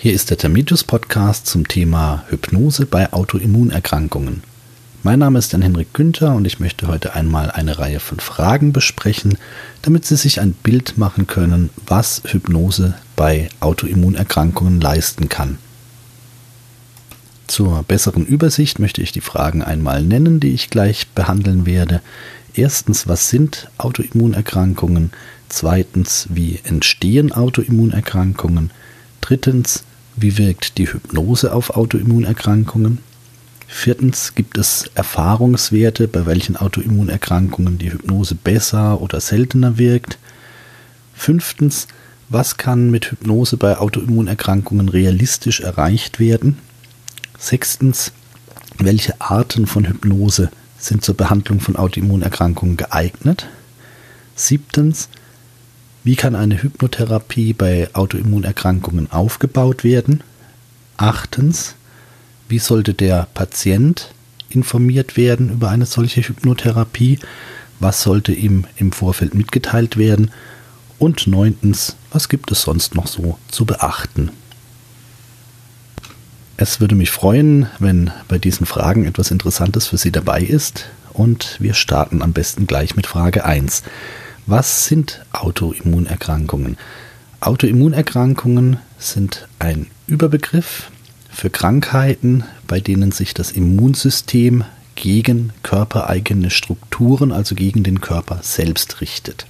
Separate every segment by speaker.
Speaker 1: Hier ist der Termitius-Podcast zum Thema Hypnose bei Autoimmunerkrankungen. Mein Name ist Jan-Henrik Günther und ich möchte heute einmal eine Reihe von Fragen besprechen, damit Sie sich ein Bild machen können, was Hypnose bei Autoimmunerkrankungen leisten kann. Zur besseren Übersicht möchte ich die Fragen einmal nennen, die ich gleich behandeln werde. Erstens, was sind Autoimmunerkrankungen? Zweitens, wie entstehen Autoimmunerkrankungen? Drittens, wie wirkt die Hypnose auf Autoimmunerkrankungen? Viertens, gibt es Erfahrungswerte, bei welchen Autoimmunerkrankungen die Hypnose besser oder seltener wirkt? Fünftens, was kann mit Hypnose bei Autoimmunerkrankungen realistisch erreicht werden? Sechstens, welche Arten von Hypnose sind zur Behandlung von Autoimmunerkrankungen geeignet? Siebtens, wie kann eine Hypnotherapie bei Autoimmunerkrankungen aufgebaut werden? Achtens, wie sollte der Patient informiert werden über eine solche Hypnotherapie? Was sollte ihm im Vorfeld mitgeteilt werden? Und neuntens, was gibt es sonst noch so zu beachten? Es würde mich freuen, wenn bei diesen Fragen etwas Interessantes für Sie dabei ist. Und wir starten am besten gleich mit Frage 1. Was sind Autoimmunerkrankungen? Autoimmunerkrankungen sind ein Überbegriff für Krankheiten, bei denen sich das Immunsystem gegen körpereigene Strukturen, also gegen den Körper selbst richtet.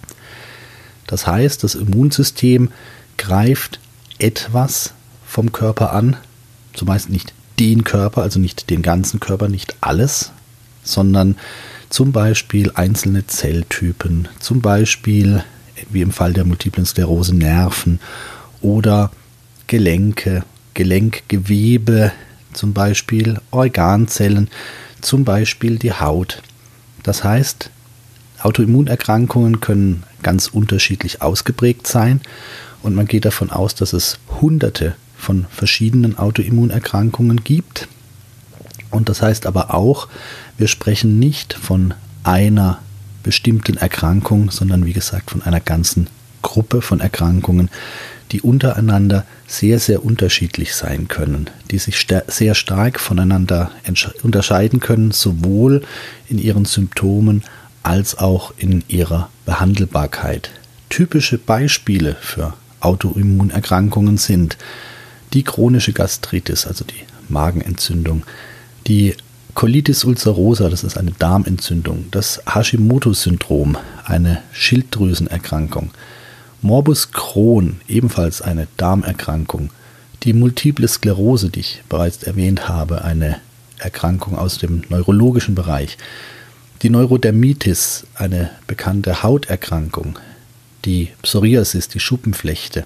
Speaker 1: Das heißt, das Immunsystem greift etwas vom Körper an, zumeist nicht den Körper, also nicht den ganzen Körper, nicht alles, sondern zum Beispiel einzelne Zelltypen, zum Beispiel, wie im Fall der Multiplen Sklerose, Nerven oder Gelenke, Gelenkgewebe, zum Beispiel Organzellen, zum Beispiel die Haut. Das heißt, Autoimmunerkrankungen können ganz unterschiedlich ausgeprägt sein und man geht davon aus, dass es Hunderte von verschiedenen Autoimmunerkrankungen gibt. Und das heißt aber auch, wir sprechen nicht von einer bestimmten Erkrankung, sondern wie gesagt von einer ganzen Gruppe von Erkrankungen, die untereinander sehr, sehr unterschiedlich sein können, die sich sehr stark voneinander unterscheiden können, sowohl in ihren Symptomen als auch in ihrer Behandelbarkeit. Typische Beispiele für Autoimmunerkrankungen sind die chronische Gastritis, also die Magenentzündung, die Colitis ulcerosa, das ist eine Darmentzündung, das Hashimoto-Syndrom, eine Schilddrüsenerkrankung, Morbus Crohn, ebenfalls eine Darmerkrankung, die Multiple Sklerose, die ich bereits erwähnt habe, eine Erkrankung aus dem neurologischen Bereich, die Neurodermitis, eine bekannte Hauterkrankung, die Psoriasis, die Schuppenflechte,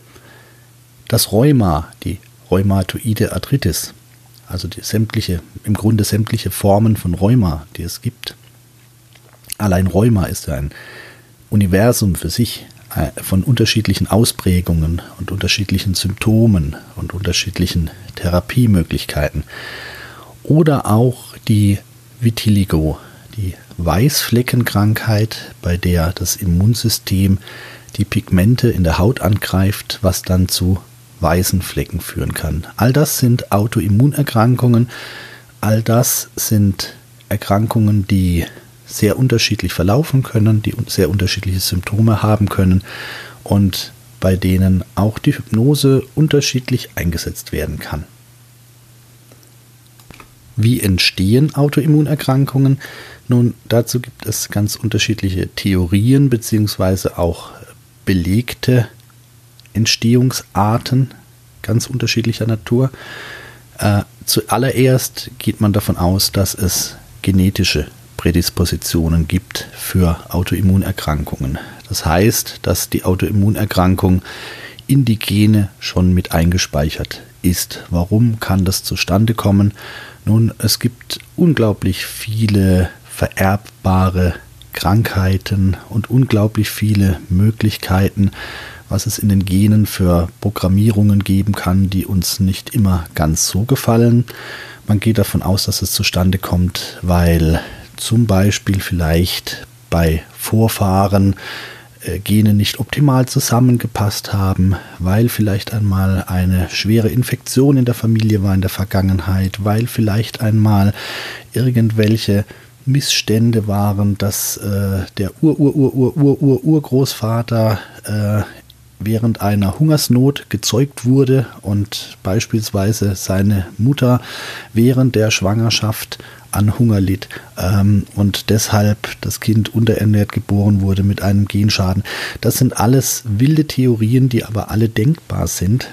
Speaker 1: das Rheuma, die rheumatoide Arthritis, also im Grunde sämtliche Formen von Rheuma, die es gibt. Allein Rheuma ist ein Universum für sich von unterschiedlichen Ausprägungen und unterschiedlichen Symptomen und unterschiedlichen Therapiemöglichkeiten. Oder auch die Vitiligo, die Weißfleckenkrankheit, bei der das Immunsystem die Pigmente in der Haut angreift, was dann zu weißen Flecken führen kann. All das sind Autoimmunerkrankungen, all das sind Erkrankungen, die sehr unterschiedlich verlaufen können, die sehr unterschiedliche Symptome haben können und bei denen auch die Hypnose unterschiedlich eingesetzt werden kann. Wie entstehen Autoimmunerkrankungen? Nun, dazu gibt es ganz unterschiedliche Theorien bzw. auch belegte Entstehungsarten ganz unterschiedlicher Natur. Zuallererst geht man davon aus, dass es genetische Prädispositionen gibt für Autoimmunerkrankungen. Das heißt, dass die Autoimmunerkrankung in die Gene schon mit eingespeichert ist. Warum kann das zustande kommen? Nun, es gibt unglaublich viele vererbbare Krankheiten und unglaublich viele Möglichkeiten, was es in den Genen für Programmierungen geben kann, die uns nicht immer ganz so gefallen. Man geht davon aus, dass es zustande kommt, weil zum Beispiel vielleicht bei Vorfahren Gene nicht optimal zusammengepasst haben, weil vielleicht einmal eine schwere Infektion in der Familie war in der Vergangenheit, weil vielleicht einmal irgendwelche Missstände waren, dass der Urgroßvater während einer Hungersnot gezeugt wurde und beispielsweise seine Mutter während der Schwangerschaft an Hunger litt und deshalb das Kind unterernährt geboren wurde mit einem Genschaden. Das sind alles wilde Theorien, die aber alle denkbar sind.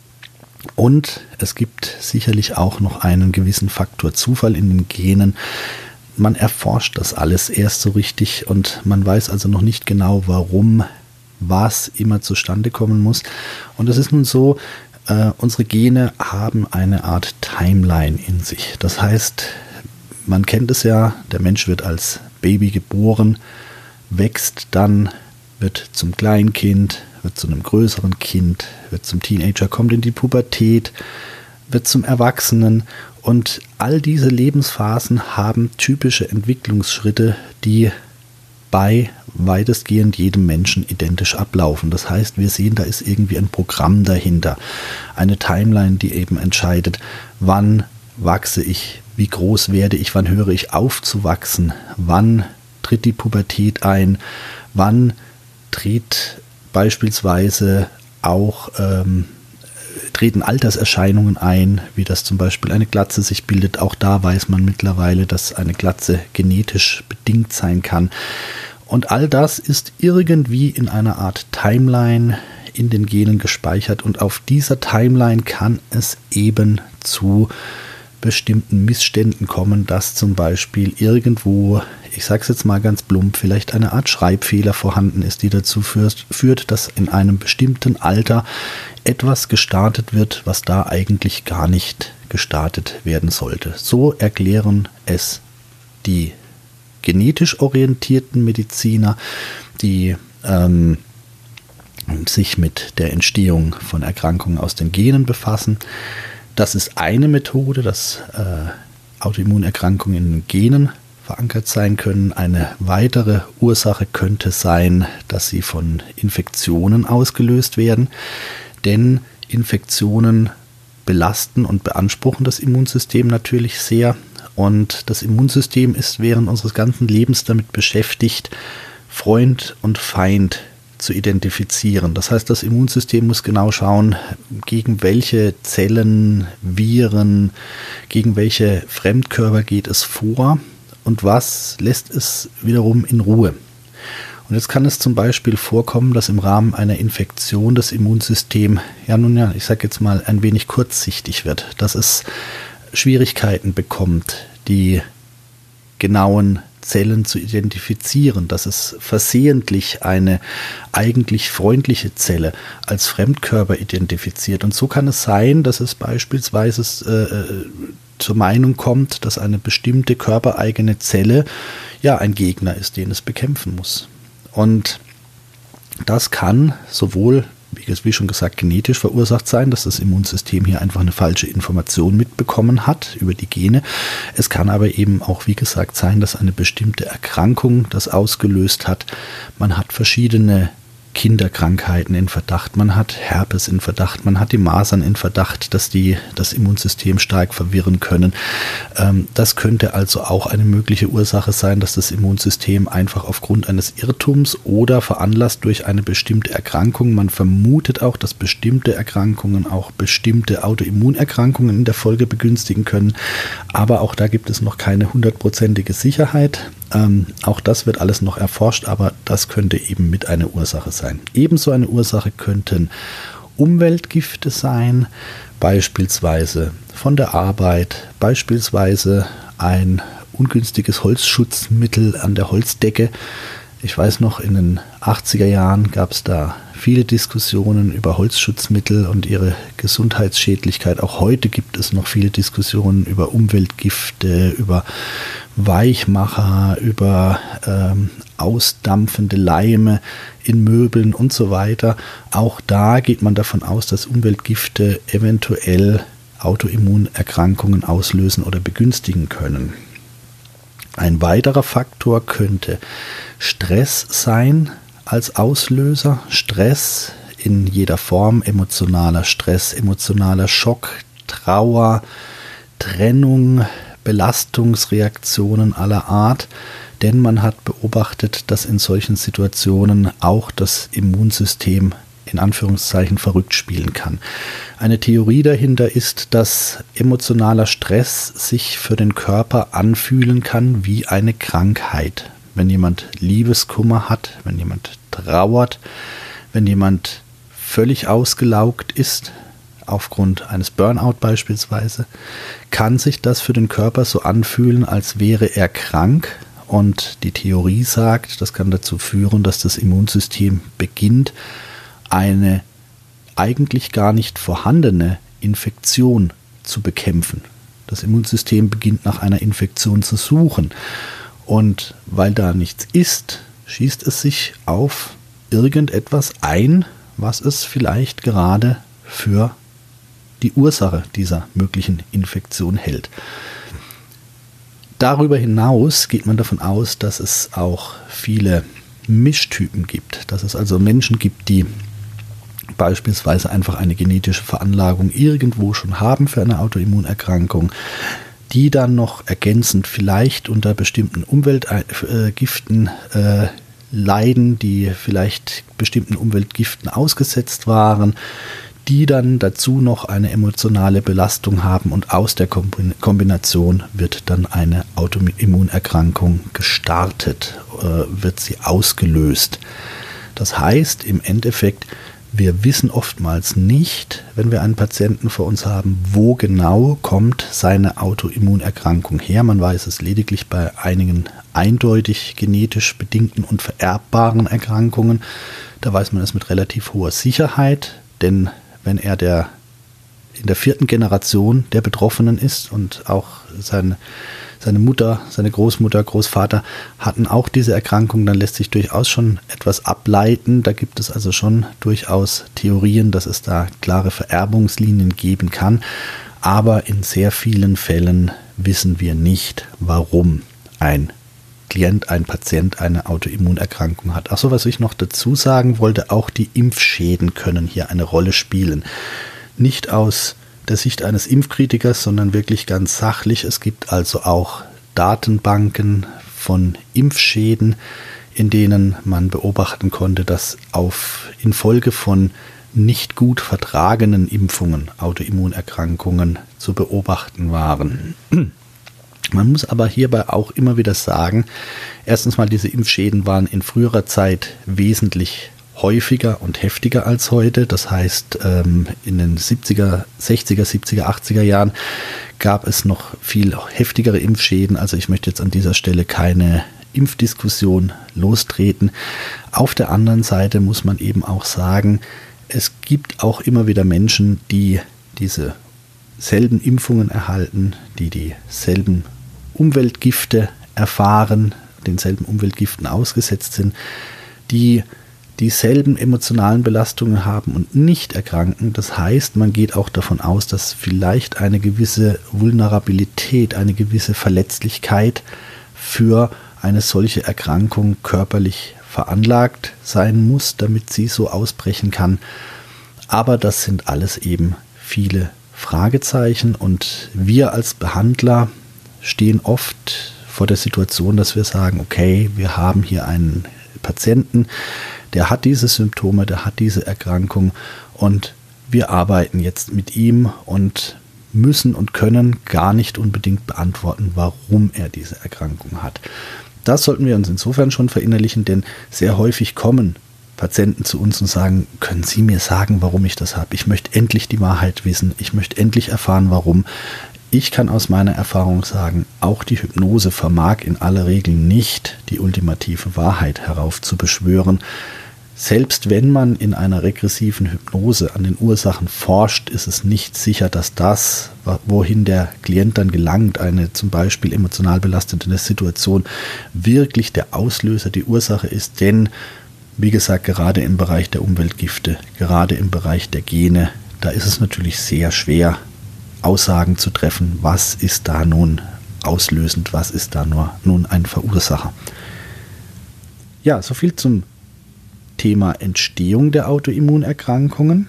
Speaker 1: Und es gibt sicherlich auch noch einen gewissen Faktor Zufall in den Genen. Man erforscht das alles erst so richtig und man weiß also noch nicht genau, warum was immer zustande kommen muss. Und es ist nun so, unsere Gene haben eine Art Timeline in sich. Das heißt, man kennt es ja, der Mensch wird als Baby geboren, wächst dann, wird zum Kleinkind, wird zu einem größeren Kind, wird zum Teenager, kommt in die Pubertät, wird zum Erwachsenen. Und all diese Lebensphasen haben typische Entwicklungsschritte, die bei weitestgehend jedem Menschen identisch ablaufen. Das heißt, wir sehen, da ist irgendwie ein Programm dahinter. Eine Timeline, die eben entscheidet, wann wachse ich, wie groß werde ich, wann höre ich auf zu wachsen, wann tritt die Pubertät ein, wann tritt beispielsweise auch treten Alterserscheinungen ein, wie das zum Beispiel eine Glatze sich bildet. Auch da weiß man mittlerweile, dass eine Glatze genetisch bedingt sein kann. Und all das ist irgendwie in einer Art Timeline in den Genen gespeichert. Und auf dieser Timeline kann es eben zu bestimmten Missständen kommen, dass zum Beispiel irgendwo, ich sage es jetzt mal ganz plump, vielleicht eine Art Schreibfehler vorhanden ist, die dazu führt, dass in einem bestimmten Alter etwas gestartet wird, was da eigentlich gar nicht gestartet werden sollte. So erklären es die genetisch orientierten Mediziner, die sich mit der Entstehung von Erkrankungen aus den Genen befassen. Das ist eine Methode, dass Autoimmunerkrankungen in den Genen verankert sein können. Eine weitere Ursache könnte sein, dass sie von Infektionen ausgelöst werden, denn Infektionen belasten und beanspruchen das Immunsystem natürlich sehr und das Immunsystem ist während unseres ganzen Lebens damit beschäftigt, Freund und Feind zu identifizieren. Das heißt, das Immunsystem muss genau schauen, gegen welche Zellen, Viren, gegen welche Fremdkörper geht es vor und was lässt es wiederum in Ruhe. Und jetzt kann es zum Beispiel vorkommen, dass im Rahmen einer Infektion das Immunsystem, ich sage jetzt mal, ein wenig kurzsichtig wird, dass es Schwierigkeiten bekommt, die genauen Zellen zu identifizieren, dass es versehentlich eine eigentlich freundliche Zelle als Fremdkörper identifiziert. Und so kann es sein, dass es beispielsweise zur Meinung kommt, dass eine bestimmte körpereigene Zelle ein Gegner ist, den es bekämpfen muss. Und das kann sowohl, wie schon gesagt, genetisch verursacht sein, dass das Immunsystem hier einfach eine falsche Information mitbekommen hat über die Gene. Es kann aber eben auch, wie gesagt, sein, dass eine bestimmte Erkrankung das ausgelöst hat. Man hat verschiedene Kinderkrankheiten in Verdacht, man hat Herpes in Verdacht, man hat die Masern in Verdacht, dass die das Immunsystem stark verwirren können. Das könnte also auch eine mögliche Ursache sein, dass das Immunsystem einfach aufgrund eines Irrtums oder veranlasst durch eine bestimmte Erkrankung, man vermutet auch, dass bestimmte Erkrankungen auch bestimmte Autoimmunerkrankungen in der Folge begünstigen können, aber auch da gibt es noch keine 100%ige Sicherheit. Auch das wird alles noch erforscht, aber das könnte eben mit eine Ursache sein. Ebenso eine Ursache könnten Umweltgifte sein, beispielsweise von der Arbeit, beispielsweise ein ungünstiges Holzschutzmittel an der Holzdecke. Ich weiß noch, in den 80er Jahren gab es da viele Diskussionen über Holzschutzmittel und ihre Gesundheitsschädlichkeit. Auch heute gibt es noch viele Diskussionen über Umweltgifte, über Weichmacher, über ausdampfende Leime in Möbeln und so weiter. Auch da geht man davon aus, dass Umweltgifte eventuell Autoimmunerkrankungen auslösen oder begünstigen können. Ein weiterer Faktor könnte Stress sein, als Auslöser. Stress in jeder Form, emotionaler Stress, emotionaler Schock, Trauer, Trennung, Belastungsreaktionen aller Art. Denn man hat beobachtet, dass in solchen Situationen auch das Immunsystem in Anführungszeichen verrückt spielen kann. Eine Theorie dahinter ist, dass emotionaler Stress sich für den Körper anfühlen kann wie eine Krankheit. Wenn jemand Liebeskummer hat, wenn jemand trauert, wenn jemand völlig ausgelaugt ist, aufgrund eines Burnout beispielsweise, kann sich das für den Körper so anfühlen, als wäre er krank. Und die Theorie sagt, das kann dazu führen, dass das Immunsystem beginnt, eine eigentlich gar nicht vorhandene Infektion zu bekämpfen. Das Immunsystem beginnt nach einer Infektion zu suchen. Und weil da nichts ist, schießt es sich auf irgendetwas ein, was es vielleicht gerade für die Ursache dieser möglichen Infektion hält. Darüber hinaus geht man davon aus, dass es auch viele Mischtypen gibt, dass es also Menschen gibt, die beispielsweise einfach eine genetische Veranlagung irgendwo schon haben für eine Autoimmunerkrankung, die dann noch ergänzend vielleicht unter bestimmten Umweltgiften leiden, die vielleicht bestimmten Umweltgiften ausgesetzt waren, die dann dazu noch eine emotionale Belastung haben und aus der Kombination wird dann eine Autoimmunerkrankung gestartet, wird sie ausgelöst. Das heißt im Endeffekt, wir wissen oftmals nicht, wenn wir einen Patienten vor uns haben, wo genau kommt seine Autoimmunerkrankung her. Man weiß es lediglich bei einigen eindeutig genetisch bedingten und vererbbaren Erkrankungen. Da weiß man es mit relativ hoher Sicherheit, denn wenn er in der 4. Generation der Betroffenen ist und auch seine Mutter, seine Großmutter, Großvater hatten auch diese Erkrankung, dann lässt sich durchaus schon etwas ableiten. Da gibt es also schon durchaus Theorien, dass es da klare Vererbungslinien geben kann. Aber in sehr vielen Fällen wissen wir nicht, warum ein Klient, ein Patient eine Autoimmunerkrankung hat. Achso, was ich noch dazu sagen wollte, auch die Impfschäden können hier eine Rolle spielen. Nicht aus der Sicht eines Impfkritikers, sondern wirklich ganz sachlich. Es gibt also auch Datenbanken von Impfschäden, in denen man beobachten konnte, dass infolge von nicht gut vertragenen Impfungen Autoimmunerkrankungen zu beobachten waren. Man muss aber hierbei auch immer wieder sagen, erstens mal, diese Impfschäden waren in früherer Zeit wesentlich häufiger und heftiger als heute. Das heißt, in den 60er, 70er, 80er Jahren gab es noch viel heftigere Impfschäden. Also ich möchte jetzt an dieser Stelle keine Impfdiskussion lostreten. Auf der anderen Seite muss man eben auch sagen, es gibt auch immer wieder Menschen, die diese selben Impfungen erhalten, die dieselben Umweltgifte erfahren, denselben Umweltgiften ausgesetzt sind, die dieselben emotionalen Belastungen haben und nicht erkranken. Das heißt, man geht auch davon aus, dass vielleicht eine gewisse Vulnerabilität, eine gewisse Verletzlichkeit für eine solche Erkrankung körperlich veranlagt sein muss, damit sie so ausbrechen kann. Aber das sind alles eben viele Fragezeichen und wir als Behandler stehen oft vor der Situation, dass wir sagen, okay, wir haben hier einen Patienten, der hat diese Symptome, der hat diese Erkrankung und wir arbeiten jetzt mit ihm und müssen und können gar nicht unbedingt beantworten, warum er diese Erkrankung hat. Das sollten wir uns insofern schon verinnerlichen, denn sehr häufig kommen Patienten zu uns und sagen, können Sie mir sagen, warum ich das habe? Ich möchte endlich die Wahrheit wissen, ich möchte endlich erfahren, warum. Ich kann aus meiner Erfahrung sagen, auch die Hypnose vermag in aller Regel nicht, die ultimative Wahrheit heraufzubeschwören. Selbst wenn man in einer regressiven Hypnose an den Ursachen forscht, ist es nicht sicher, dass das, wohin der Klient dann gelangt, eine zum Beispiel emotional belastende Situation, wirklich der Auslöser, die Ursache ist. Denn, wie gesagt, gerade im Bereich der Umweltgifte, gerade im Bereich der Gene, da ist es natürlich sehr schwer, Aussagen zu treffen, was ist da nun auslösend, was ist da nun ein Verursacher. Ja, soviel zum Thema Entstehung der Autoimmunerkrankungen.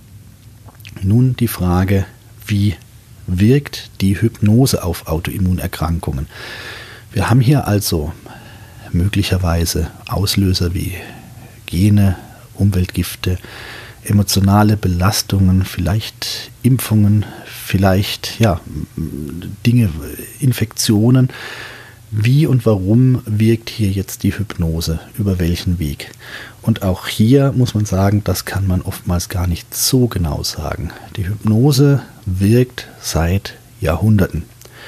Speaker 1: Nun die Frage, wie wirkt die Hypnose auf Autoimmunerkrankungen? Wir haben hier also möglicherweise Auslöser wie Gene, Umweltgifte, emotionale Belastungen, vielleicht Impfungen, vielleicht Dinge, Infektionen. Wie und warum wirkt hier jetzt die Hypnose? Über welchen Weg? Und auch hier muss man sagen, das kann man oftmals gar nicht so genau sagen. Die Hypnose wirkt seit Jahrhunderten.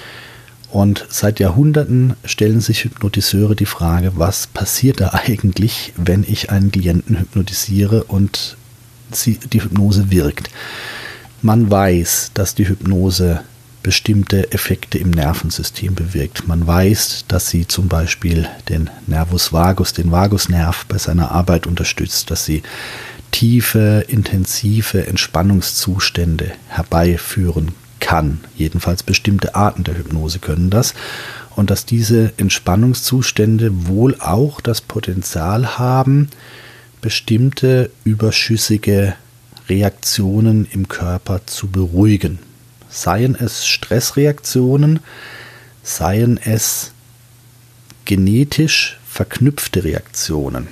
Speaker 1: Und seit Jahrhunderten stellen sich Hypnotiseure die Frage, was passiert da eigentlich, wenn ich einen Klienten hypnotisiere und die Hypnose wirkt. Man weiß, dass die Hypnose bestimmte Effekte im Nervensystem bewirkt. Man weiß, dass sie zum Beispiel den Nervus vagus, den Vagusnerv bei seiner Arbeit unterstützt, dass sie tiefe, intensive Entspannungszustände herbeiführen kann. Jedenfalls bestimmte Arten der Hypnose können das. Und dass diese Entspannungszustände wohl auch das Potenzial haben, bestimmte überschüssige Reaktionen im Körper zu beruhigen. Seien es Stressreaktionen, seien es genetisch verknüpfte Reaktionen.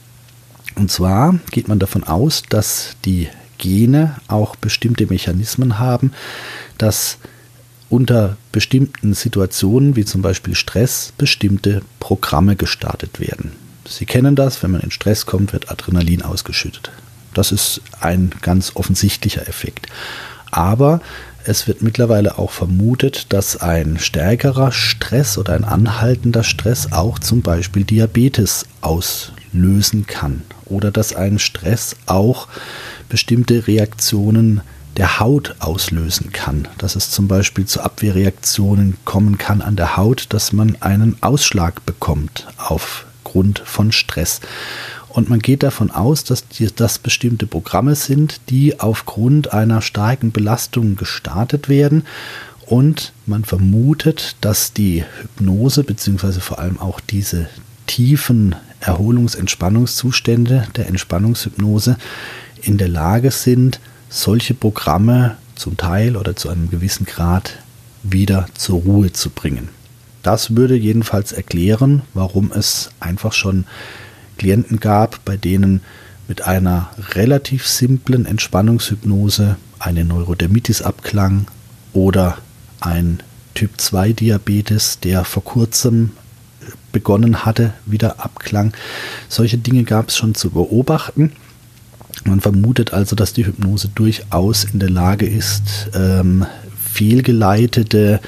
Speaker 1: Und zwar geht man davon aus, dass die Gene auch bestimmte Mechanismen haben, dass unter bestimmten Situationen, wie zum Beispiel Stress, bestimmte Programme gestartet werden. Sie kennen das, wenn man in Stress kommt, wird Adrenalin ausgeschüttet. Das ist ein ganz offensichtlicher Effekt. Aber es wird mittlerweile auch vermutet, dass ein stärkerer Stress oder ein anhaltender Stress auch zum Beispiel Diabetes auslösen kann. Oder dass ein Stress auch bestimmte Reaktionen der Haut auslösen kann. Dass es zum Beispiel zu Abwehrreaktionen kommen kann an der Haut, dass man einen Ausschlag bekommt aufgrund von Stress. Und man geht davon aus, dass das bestimmte Programme sind, die aufgrund einer starken Belastung gestartet werden. Und man vermutet, dass die Hypnose bzw. vor allem auch diese tiefen Erholungs-Entspannungszustände der Entspannungshypnose in der Lage sind, solche Programme zum Teil oder zu einem gewissen Grad wieder zur Ruhe zu bringen. Das würde jedenfalls erklären, warum es einfach schon Klienten gab, bei denen mit einer relativ simplen Entspannungshypnose eine Neurodermitis abklang oder ein Typ-2-Diabetes, der vor kurzem begonnen hatte, wieder abklang. Solche Dinge gab es schon zu beobachten. Man vermutet also, dass die Hypnose durchaus in der Lage ist, fehlgeleitete,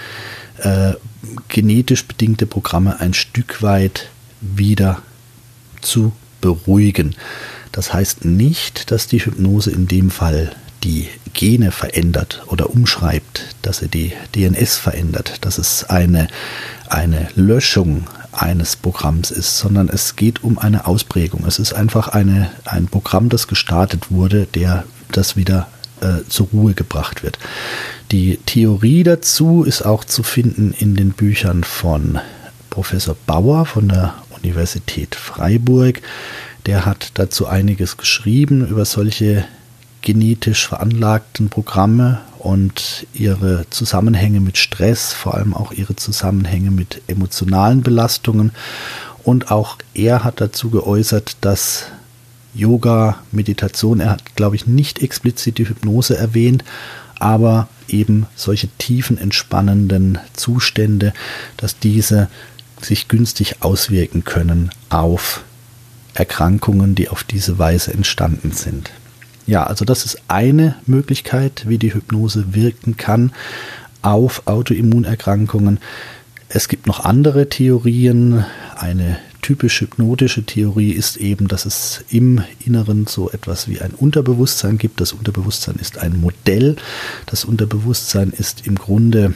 Speaker 1: genetisch bedingte Programme ein Stück weit wieder zu beruhigen. Das heißt nicht, dass die Hypnose in dem Fall die Gene verändert oder umschreibt, dass sie die DNS verändert, dass es eine Löschung eines Programms ist, sondern es geht um eine Ausprägung. Es ist einfach ein Programm, das gestartet wurde, das wieder zur Ruhe gebracht wird. Die Theorie dazu ist auch zu finden in den Büchern von Professor Bauer von der Universität Freiburg. Der hat dazu einiges geschrieben über solche genetisch veranlagten Programme und ihre Zusammenhänge mit Stress, vor allem auch ihre Zusammenhänge mit emotionalen Belastungen. Und auch er hat dazu geäußert, dass Yoga, Meditation, er hat, glaube ich, nicht explizit die Hypnose erwähnt, aber eben solche tiefen, entspannenden Zustände, dass diese sich günstig auswirken können auf Erkrankungen, die auf diese Weise entstanden sind. Ja, also das ist eine Möglichkeit, wie die Hypnose wirken kann auf Autoimmunerkrankungen. Es gibt noch andere Theorien. Eine typisch hypnotische Theorie ist eben, dass es im Inneren so etwas wie ein Unterbewusstsein gibt. Das Unterbewusstsein ist ein Modell. Das Unterbewusstsein ist im Grunde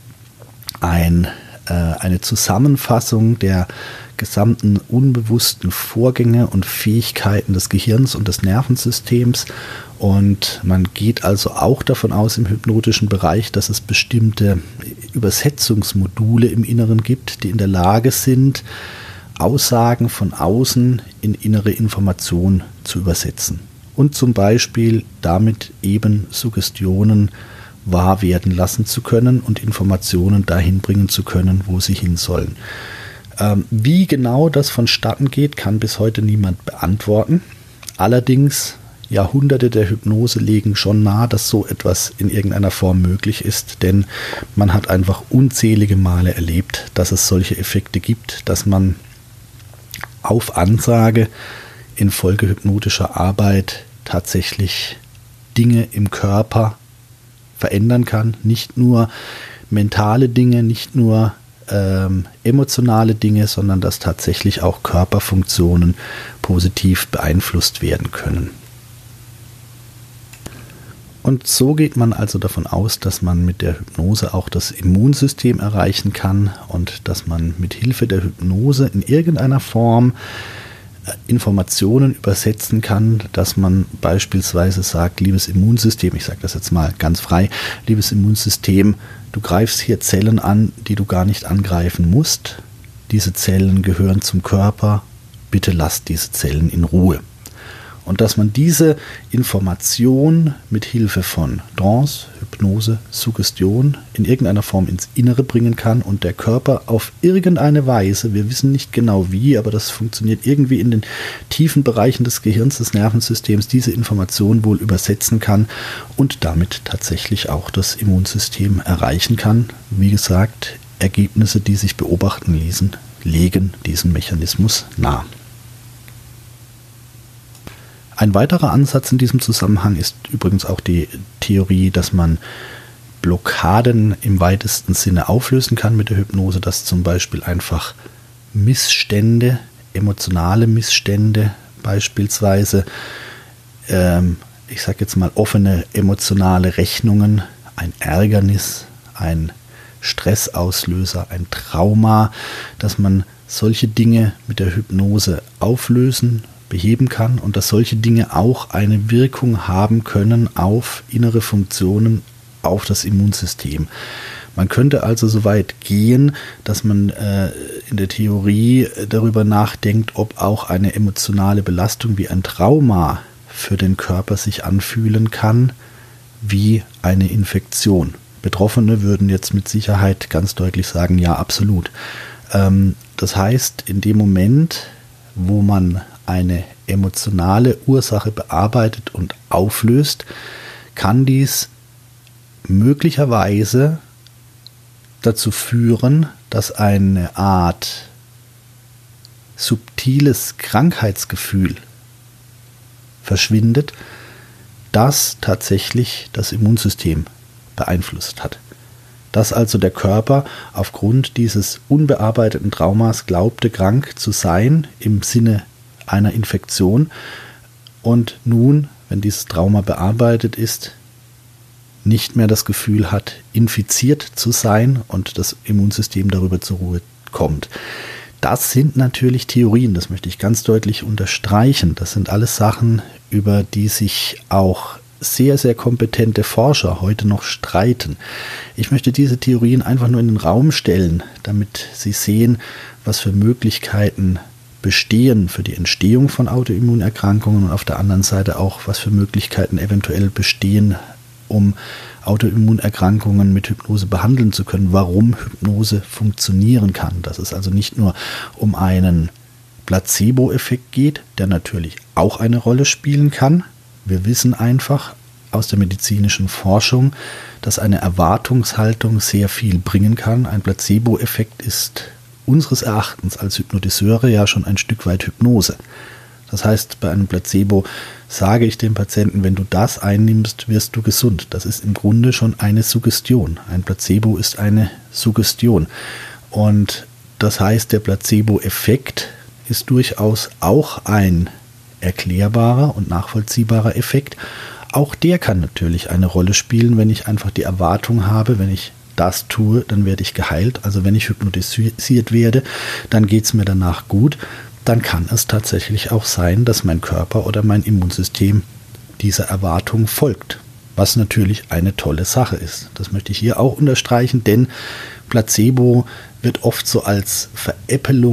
Speaker 1: eine Zusammenfassung der gesamten unbewussten Vorgänge und Fähigkeiten des Gehirns und des Nervensystems. Und man geht also auch davon aus im hypnotischen Bereich, dass es bestimmte Übersetzungsmodule im Inneren gibt, die in der Lage sind, Aussagen von außen in innere Informationen zu übersetzen und zum Beispiel damit eben Suggestionen wahr werden lassen zu können und Informationen dahin bringen zu können, wo sie hin sollen. Wie genau das vonstatten geht, kann bis heute niemand beantworten. Allerdings Jahrhunderte der Hypnose legen schon nahe, dass so etwas in irgendeiner Form möglich ist, denn man hat einfach unzählige Male erlebt, dass es solche Effekte gibt, dass man auf Ansage infolge hypnotischer Arbeit tatsächlich Dinge im Körper verändern kann. Nicht nur mentale Dinge, nicht nur emotionale Dinge, sondern dass tatsächlich auch Körperfunktionen positiv beeinflusst werden können. Und so geht man also davon aus, dass man mit der Hypnose auch das Immunsystem erreichen kann und dass man mit Hilfe der Hypnose in irgendeiner Form Informationen übersetzen kann, dass man beispielsweise sagt, liebes Immunsystem, ich sage das jetzt mal ganz frei, liebes Immunsystem, du greifst hier Zellen an, die du gar nicht angreifen musst. Diese Zellen gehören zum Körper, bitte lass diese Zellen in Ruhe. Und dass man diese Information mit Hilfe von Trance, Hypnose, Suggestion in irgendeiner Form ins Innere bringen kann und der Körper auf irgendeine Weise, wir wissen nicht genau wie, aber das funktioniert irgendwie in den tiefen Bereichen des Gehirns, des Nervensystems, diese Information wohl übersetzen kann und damit tatsächlich auch das Immunsystem erreichen kann. Wie gesagt, Ergebnisse, die sich beobachten ließen, legen diesen Mechanismus nahe. Ein weiterer Ansatz in diesem Zusammenhang ist übrigens auch die Theorie, dass man Blockaden im weitesten Sinne auflösen kann mit der Hypnose, dass zum Beispiel einfach Missstände, emotionale Missstände beispielsweise, ich sage jetzt mal offene emotionale Rechnungen, ein Ärgernis, ein Stressauslöser, ein Trauma, dass man solche Dinge mit der Hypnose auflösen beheben kann und dass solche Dinge auch eine Wirkung haben können auf innere Funktionen, auf das Immunsystem. Man könnte also so weit gehen, dass man in der Theorie darüber nachdenkt, ob auch eine emotionale Belastung wie ein Trauma für den Körper sich anfühlen kann, wie eine Infektion. Betroffene würden jetzt mit Sicherheit ganz deutlich sagen, ja, absolut. Das heißt, in dem Moment, wo man eine emotionale Ursache bearbeitet und auflöst, kann dies möglicherweise dazu führen, dass eine Art subtiles Krankheitsgefühl verschwindet, das tatsächlich das Immunsystem beeinflusst hat. Dass also der Körper aufgrund dieses unbearbeiteten Traumas glaubte, krank zu sein im Sinne einer Infektion und nun, wenn dieses Trauma bearbeitet ist, nicht mehr das Gefühl hat, infiziert zu sein und das Immunsystem darüber zur Ruhe kommt. Das sind natürlich Theorien, das möchte ich ganz deutlich unterstreichen. Das sind alles Sachen, über die sich auch sehr, sehr kompetente Forscher heute noch streiten. Ich möchte diese Theorien einfach nur in den Raum stellen, damit Sie sehen, was für Möglichkeiten bestehen für die Entstehung von Autoimmunerkrankungen und auf der anderen Seite auch, was für Möglichkeiten eventuell bestehen, um Autoimmunerkrankungen mit Hypnose behandeln zu können, warum Hypnose funktionieren kann. Dass es also nicht nur um einen Placebo-Effekt geht, der natürlich auch eine Rolle spielen kann. Wir wissen einfach aus der medizinischen Forschung, dass eine Erwartungshaltung sehr viel bringen kann. Ein Placebo-Effekt ist unseres Erachtens als Hypnotiseure ja schon ein Stück weit Hypnose. Das heißt, bei einem Placebo sage ich dem Patienten, wenn du das einnimmst, wirst du gesund. Das ist im Grunde schon eine Suggestion. Ein Placebo ist eine Suggestion. Und das heißt, der Placebo-Effekt ist durchaus auch ein erklärbarer und nachvollziehbarer Effekt. Auch der kann natürlich eine Rolle spielen, wenn ich einfach die Erwartung habe, wenn ich das tue, dann werde ich geheilt. Also wenn ich hypnotisiert werde, dann geht es mir danach gut. Dann kann es tatsächlich auch sein, dass mein Körper oder mein Immunsystem dieser Erwartung folgt. Was natürlich eine tolle Sache ist. Das möchte ich hier auch unterstreichen, denn Placebo wird oft so als Veräppelung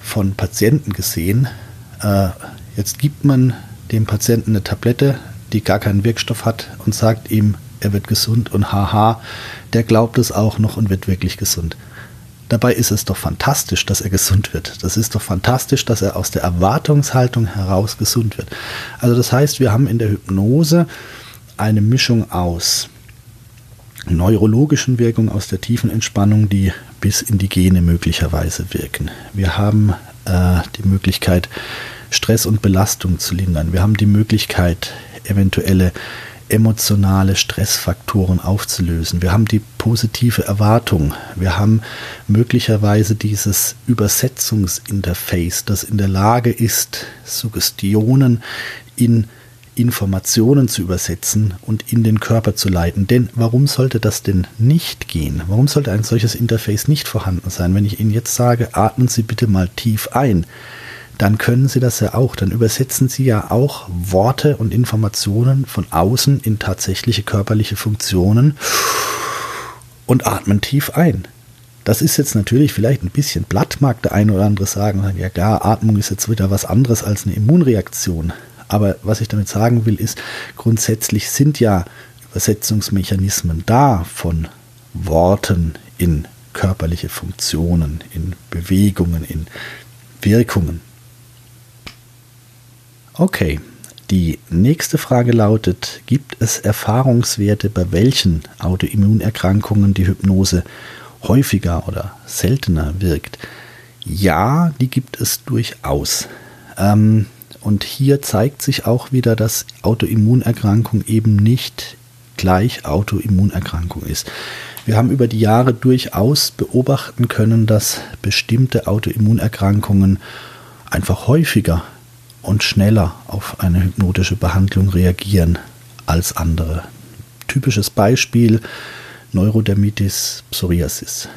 Speaker 1: von Patienten gesehen. Jetzt gibt man dem Patienten eine Tablette, die gar keinen Wirkstoff hat und sagt ihm, er wird gesund und haha, der glaubt es auch noch und wird wirklich gesund. Dabei ist es doch fantastisch, dass er gesund wird. Das ist doch fantastisch, dass er aus der Erwartungshaltung heraus gesund wird. Also das heißt, wir haben in der Hypnose eine Mischung aus neurologischen Wirkungen, aus der tiefen Entspannung, die bis in die Gene möglicherweise wirken. Wir haben die Möglichkeit, Stress und Belastung zu lindern. Wir haben die Möglichkeit, eventuelle emotionale Stressfaktoren aufzulösen. Wir haben die positive Erwartung. Wir haben möglicherweise dieses Übersetzungsinterface, das in der Lage ist, Suggestionen in Informationen zu übersetzen und in den Körper zu leiten. Denn warum sollte das denn nicht gehen? Warum sollte ein solches Interface nicht vorhanden sein? Wenn ich Ihnen jetzt sage, atmen Sie bitte mal tief ein, dann können Sie das ja auch. Dann übersetzen Sie ja auch Worte und Informationen von außen in tatsächliche körperliche Funktionen und atmen tief ein. Das ist jetzt natürlich vielleicht ein bisschen platt, mag der eine oder andere sagen, ja klar, Atmung ist jetzt wieder was anderes als eine Immunreaktion. Aber was ich damit sagen will, ist, grundsätzlich sind ja Übersetzungsmechanismen da von Worten in körperliche Funktionen, in Bewegungen, in Wirkungen. Okay, die nächste Frage lautet, gibt es Erfahrungswerte, bei welchen Autoimmunerkrankungen die Hypnose häufiger oder seltener wirkt? Ja, die gibt es durchaus. Und hier zeigt sich auch wieder, dass Autoimmunerkrankung eben nicht gleich Autoimmunerkrankung ist. Wir haben über die Jahre durchaus beobachten können, dass bestimmte Autoimmunerkrankungen einfach häufiger und schneller auf eine hypnotische Behandlung reagieren als andere. Typisches Beispiel: Neurodermitis, Psoriasis.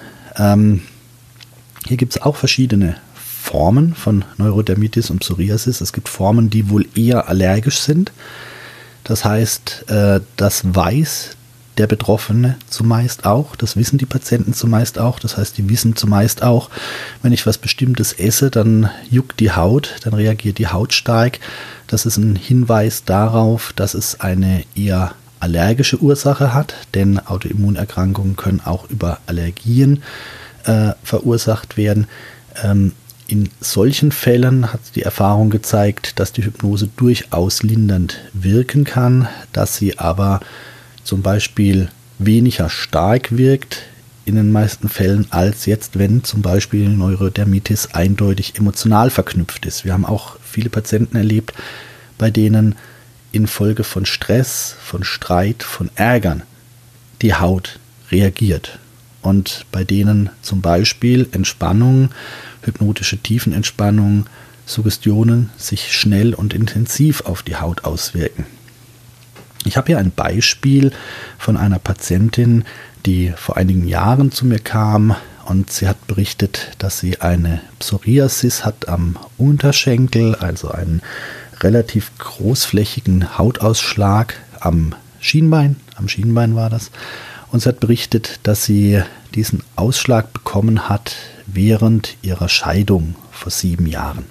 Speaker 1: Hier gibt es auch verschiedene Formen von Neurodermitis und Psoriasis. Es gibt Formen, die wohl eher allergisch sind. Das heißt, das weiß der Betroffene zumeist auch, das wissen die Patienten zumeist auch. Das heißt, die wissen zumeist auch, wenn ich was Bestimmtes esse, dann juckt die Haut, dann reagiert die Haut stark. Das ist ein Hinweis darauf, dass es eine eher allergische Ursache hat, denn Autoimmunerkrankungen können auch über Allergien verursacht werden. In solchen Fällen hat die Erfahrung gezeigt, dass die Hypnose durchaus lindernd wirken kann, dass sie aber zum Beispiel weniger stark wirkt in den meisten Fällen als jetzt, wenn zum Beispiel Neurodermitis eindeutig emotional verknüpft ist. Wir haben auch viele Patienten erlebt, bei denen infolge von Stress, von Streit, von Ärgern die Haut reagiert und bei denen zum Beispiel Entspannung, hypnotische Tiefenentspannung, Suggestionen sich schnell und intensiv auf die Haut auswirken. Ich habe hier ein Beispiel von einer Patientin, die vor einigen Jahren zu mir kam und sie hat berichtet, dass sie eine Psoriasis hat am Unterschenkel, also einen relativ großflächigen Hautausschlag am Schienbein war das. Und sie hat berichtet, dass sie diesen Ausschlag bekommen hat während ihrer Scheidung vor 7 Jahren.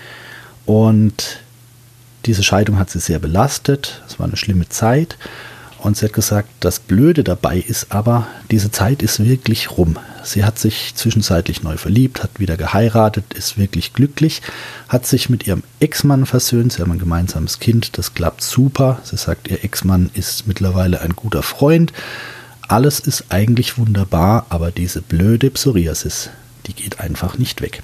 Speaker 1: Und diese Scheidung hat sie sehr belastet, es war eine schlimme Zeit und sie hat gesagt, das Blöde dabei ist aber, diese Zeit ist wirklich rum. Sie hat sich zwischenzeitlich neu verliebt, hat wieder geheiratet, ist wirklich glücklich, hat sich mit ihrem Ex-Mann versöhnt, sie haben ein gemeinsames Kind, das klappt super. Sie sagt, ihr Ex-Mann ist mittlerweile ein guter Freund, alles ist eigentlich wunderbar, aber diese blöde Psoriasis, die geht einfach nicht weg.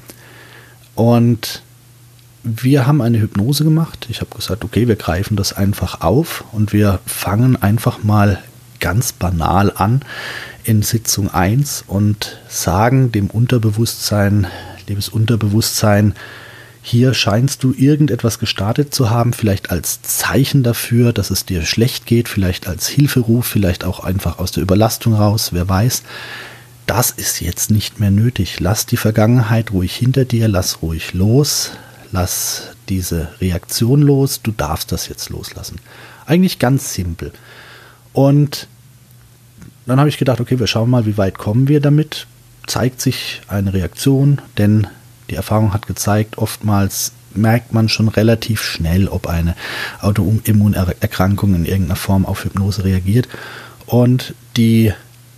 Speaker 1: Und wir haben eine Hypnose gemacht. Ich habe gesagt, okay, wir greifen das einfach auf und wir fangen einfach mal ganz banal an in Sitzung 1 und sagen dem Unterbewusstsein, liebes Unterbewusstsein, hier scheinst du irgendetwas gestartet zu haben, vielleicht als Zeichen dafür, dass es dir schlecht geht, vielleicht als Hilferuf, vielleicht auch einfach aus der Überlastung raus, wer weiß. Das ist jetzt nicht mehr nötig. Lass die Vergangenheit ruhig hinter dir, lass ruhig los. Lass diese Reaktion los, du darfst das jetzt loslassen. Eigentlich ganz simpel. Und dann habe ich gedacht, okay, wir schauen mal, wie weit kommen wir damit. Zeigt sich eine Reaktion, denn Die Erfahrung hat gezeigt, oftmals merkt man schon relativ schnell, ob eine Autoimmunerkrankung in irgendeiner Form auf Hypnose reagiert. Und die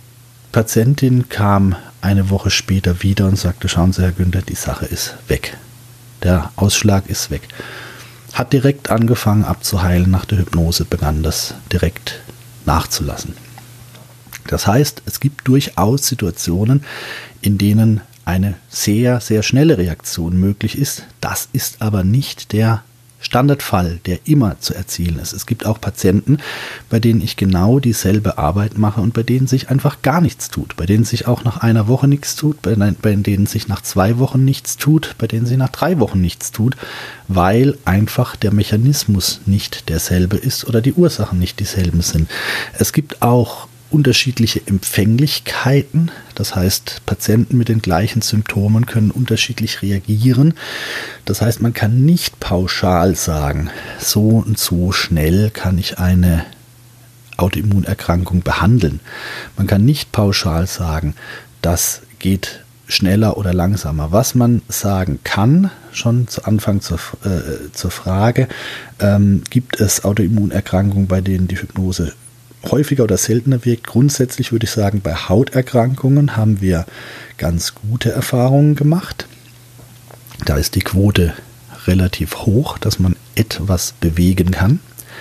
Speaker 1: Patientin kam eine Woche später wieder und sagte, schauen Sie, Herr Günther, die Sache ist weg. Der Ausschlag ist weg. Hat direkt angefangen abzuheilen. Nach der Hypnose begann das direkt nachzulassen. Das heißt, es gibt durchaus Situationen, in denen eine sehr, sehr schnelle Reaktion möglich ist. Das ist aber nicht der Standardfall, der immer zu erzielen ist. Es gibt auch Patienten, bei denen ich genau dieselbe Arbeit mache und bei denen sich einfach gar nichts tut, bei denen sich auch nach einer Woche nichts tut, bei denen sich nach 2 Wochen nichts tut, bei denen sich nach 3 Wochen nichts tut, weil einfach der Mechanismus nicht derselbe ist oder die Ursachen nicht dieselben sind. Es gibt auch unterschiedliche Empfänglichkeiten, das heißt, Patienten mit den gleichen Symptomen können unterschiedlich reagieren. Das heißt, man kann nicht pauschal sagen, so und so schnell kann ich eine Autoimmunerkrankung behandeln. Man kann nicht pauschal sagen, das geht schneller oder langsamer. Was man sagen kann, schon zu Anfang zur Frage, gibt es Autoimmunerkrankungen, bei denen die Hypnose häufiger oder seltener wirkt. Grundsätzlich würde ich sagen, bei Hauterkrankungen haben wir ganz gute Erfahrungen gemacht. Da ist die Quote relativ hoch, dass man etwas bewegen kann.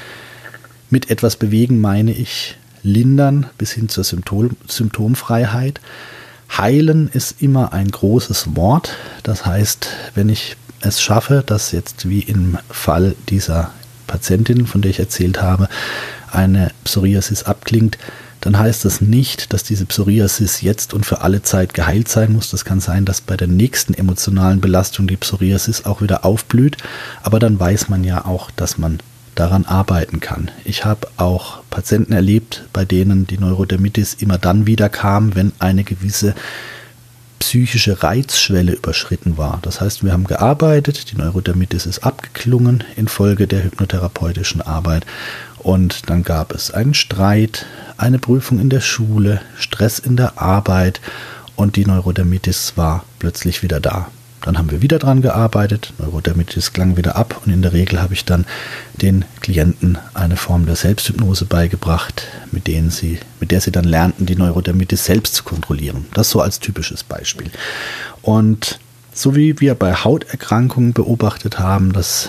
Speaker 1: Mit etwas bewegen meine ich lindern bis hin zur Symptomfreiheit. Heilen ist immer ein großes Wort. Das heißt, wenn ich es schaffe, dass jetzt wie im Fall dieser Patientin, von der ich erzählt habe, eine Psoriasis abklingt, dann heißt das nicht, dass diese Psoriasis jetzt und für alle Zeit geheilt sein muss. Das kann sein, dass bei der nächsten emotionalen Belastung die Psoriasis auch wieder aufblüht, aber dann weiß man ja auch, dass man daran arbeiten kann. Ich habe auch Patienten erlebt, bei denen die Neurodermitis immer dann wieder kam, wenn eine gewisse psychische Reizschwelle überschritten war. Das heißt, wir haben gearbeitet, die Neurodermitis ist abgeklungen infolge der hypnotherapeutischen Arbeit und dann gab es einen Streit, eine Prüfung in der Schule, Stress in der Arbeit und die Neurodermitis war plötzlich wieder da. Dann haben wir wieder dran gearbeitet, Neurodermitis klang wieder ab und in der Regel habe ich dann den Klienten eine Form der Selbsthypnose beigebracht, mit der sie dann lernten, die Neurodermitis selbst zu kontrollieren. Das so als typisches Beispiel. Und so wie wir bei Hauterkrankungen beobachtet haben, dass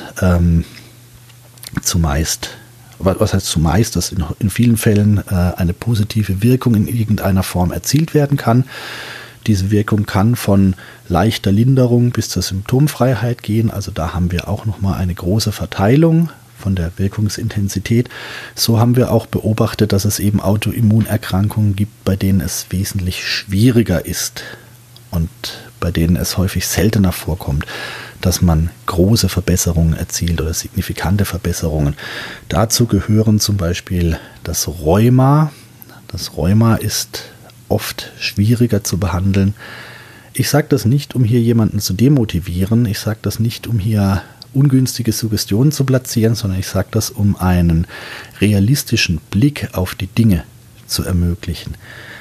Speaker 1: dass in vielen Fällen eine positive Wirkung in irgendeiner Form erzielt werden kann. Diese Wirkung kann von leichter Linderung bis zur Symptomfreiheit gehen. Also da haben wir auch nochmal eine große Verteilung von der Wirkungsintensität. So haben wir auch beobachtet, dass es eben Autoimmunerkrankungen gibt, bei denen es wesentlich schwieriger ist und bei denen es häufig seltener vorkommt, dass man große Verbesserungen erzielt oder signifikante Verbesserungen. Dazu gehören zum Beispiel das Rheuma. Das Rheuma ist oft schwieriger zu behandeln. Ich sage das nicht, um hier jemanden zu demotivieren. Ich sage das nicht, um hier ungünstige Suggestionen zu platzieren, sondern ich sage das, um einen realistischen Blick auf die Dinge zu ermöglichen.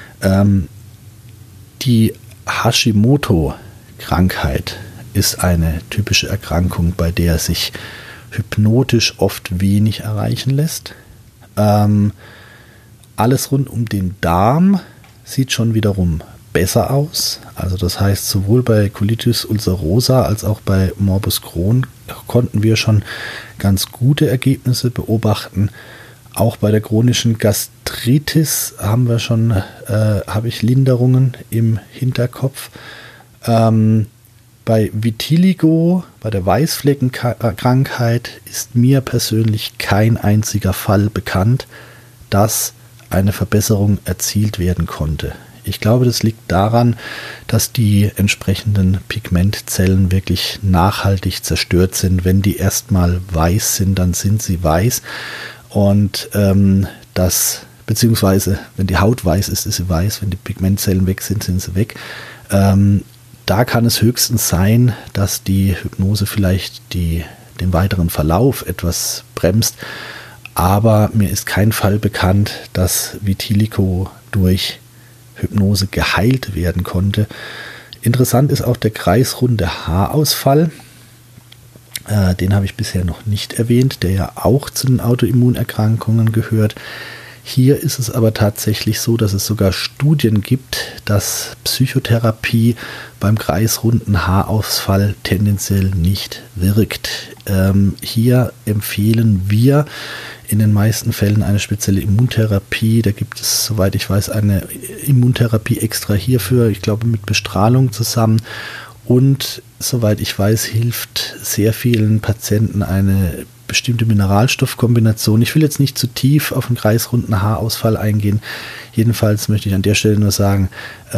Speaker 1: Die Hashimoto-Krankheit ist eine typische Erkrankung, bei der sich hypnotisch oft wenig erreichen lässt. Alles rund um den Darm sieht schon wiederum besser aus. Also das heißt, sowohl bei Colitis ulcerosa als auch bei Morbus Crohn konnten wir schon ganz gute Ergebnisse beobachten. Auch bei der chronischen Gastritis habe ich Linderungen im Hinterkopf. Bei Vitiligo, bei der Weißfleckenkrankheit, ist mir persönlich kein einziger Fall bekannt, dass eine Verbesserung erzielt werden konnte. Ich glaube, das liegt daran, dass die entsprechenden Pigmentzellen wirklich nachhaltig zerstört sind. Wenn die erstmal weiß sind, dann sind sie weiß. Und beziehungsweise wenn die Haut weiß ist, ist sie weiß. Wenn die Pigmentzellen weg sind, sind sie weg. Da kann es höchstens sein, dass die Hypnose vielleicht den weiteren Verlauf etwas bremst. Aber mir ist kein Fall bekannt, dass Vitiligo durch Hypnose geheilt werden konnte. Interessant ist auch der kreisrunde Haarausfall. Den habe ich bisher noch nicht erwähnt, der ja auch zu den Autoimmunerkrankungen gehört. Hier ist es aber tatsächlich so, dass es sogar Studien gibt, dass Psychotherapie beim kreisrunden Haarausfall tendenziell nicht wirkt. Hier empfehlen wir in den meisten Fällen eine spezielle Immuntherapie. Da gibt es, soweit ich weiß, eine Immuntherapie extra hierfür, ich glaube mit Bestrahlung zusammen. Und soweit ich weiß, hilft sehr vielen Patienten eine bestimmte Mineralstoffkombination. Ich will jetzt nicht zu tief auf den kreisrunden Haarausfall eingehen. Jedenfalls möchte ich an der Stelle nur sagen,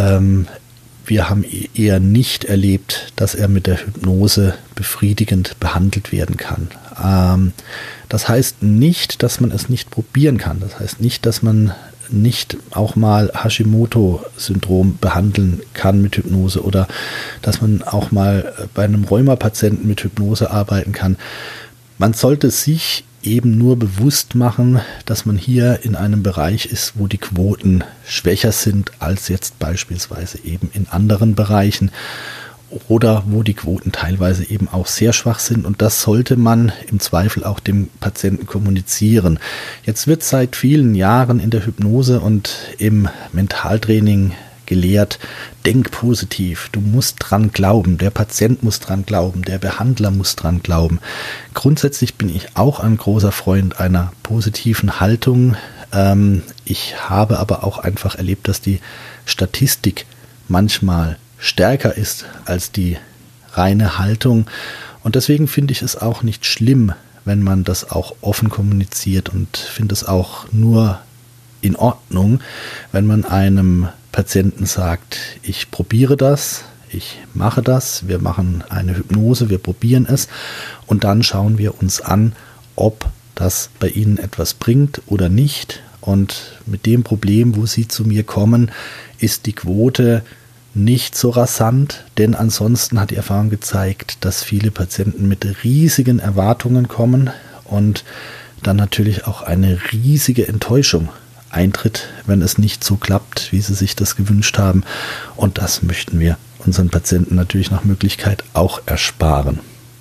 Speaker 1: wir haben eher nicht erlebt, dass er mit der Hypnose befriedigend behandelt werden kann. Das heißt nicht, dass man es nicht probieren kann. Das heißt nicht, dass man nicht auch mal Hashimoto-Syndrom behandeln kann mit Hypnose oder dass man auch mal bei einem Rheuma-Patienten mit Hypnose arbeiten kann. Man sollte sich eben nur bewusst machen, dass man hier in einem Bereich ist, wo die Quoten schwächer sind als jetzt beispielsweise eben in anderen Bereichen oder wo die Quoten teilweise eben auch sehr schwach sind, und das sollte man im Zweifel auch dem Patienten kommunizieren. Jetzt wird seit vielen Jahren in der Hypnose und im Mentaltraining gelehrt, denk positiv, du musst dran glauben, der Patient muss dran glauben, der Behandler muss dran glauben. Grundsätzlich bin ich auch ein großer Freund einer positiven Haltung. Ich habe aber auch einfach erlebt, dass die Statistik manchmal stärker ist als die reine Haltung, und deswegen finde ich es auch nicht schlimm, wenn man das auch offen kommuniziert, und finde es auch nur in Ordnung, wenn man einem Patienten sagt, ich probiere das, ich mache das, wir machen eine Hypnose, wir probieren es und dann schauen wir uns an, ob das bei Ihnen etwas bringt oder nicht. Und mit dem Problem, wo Sie zu mir kommen, ist die Quote nicht so rasant, denn ansonsten hat die Erfahrung gezeigt, dass viele Patienten mit riesigen Erwartungen kommen und dann natürlich auch eine riesige Enttäuschung eintritt, wenn es nicht so klappt, wie sie sich das gewünscht haben. Und das möchten wir unseren Patienten natürlich nach Möglichkeit auch ersparen.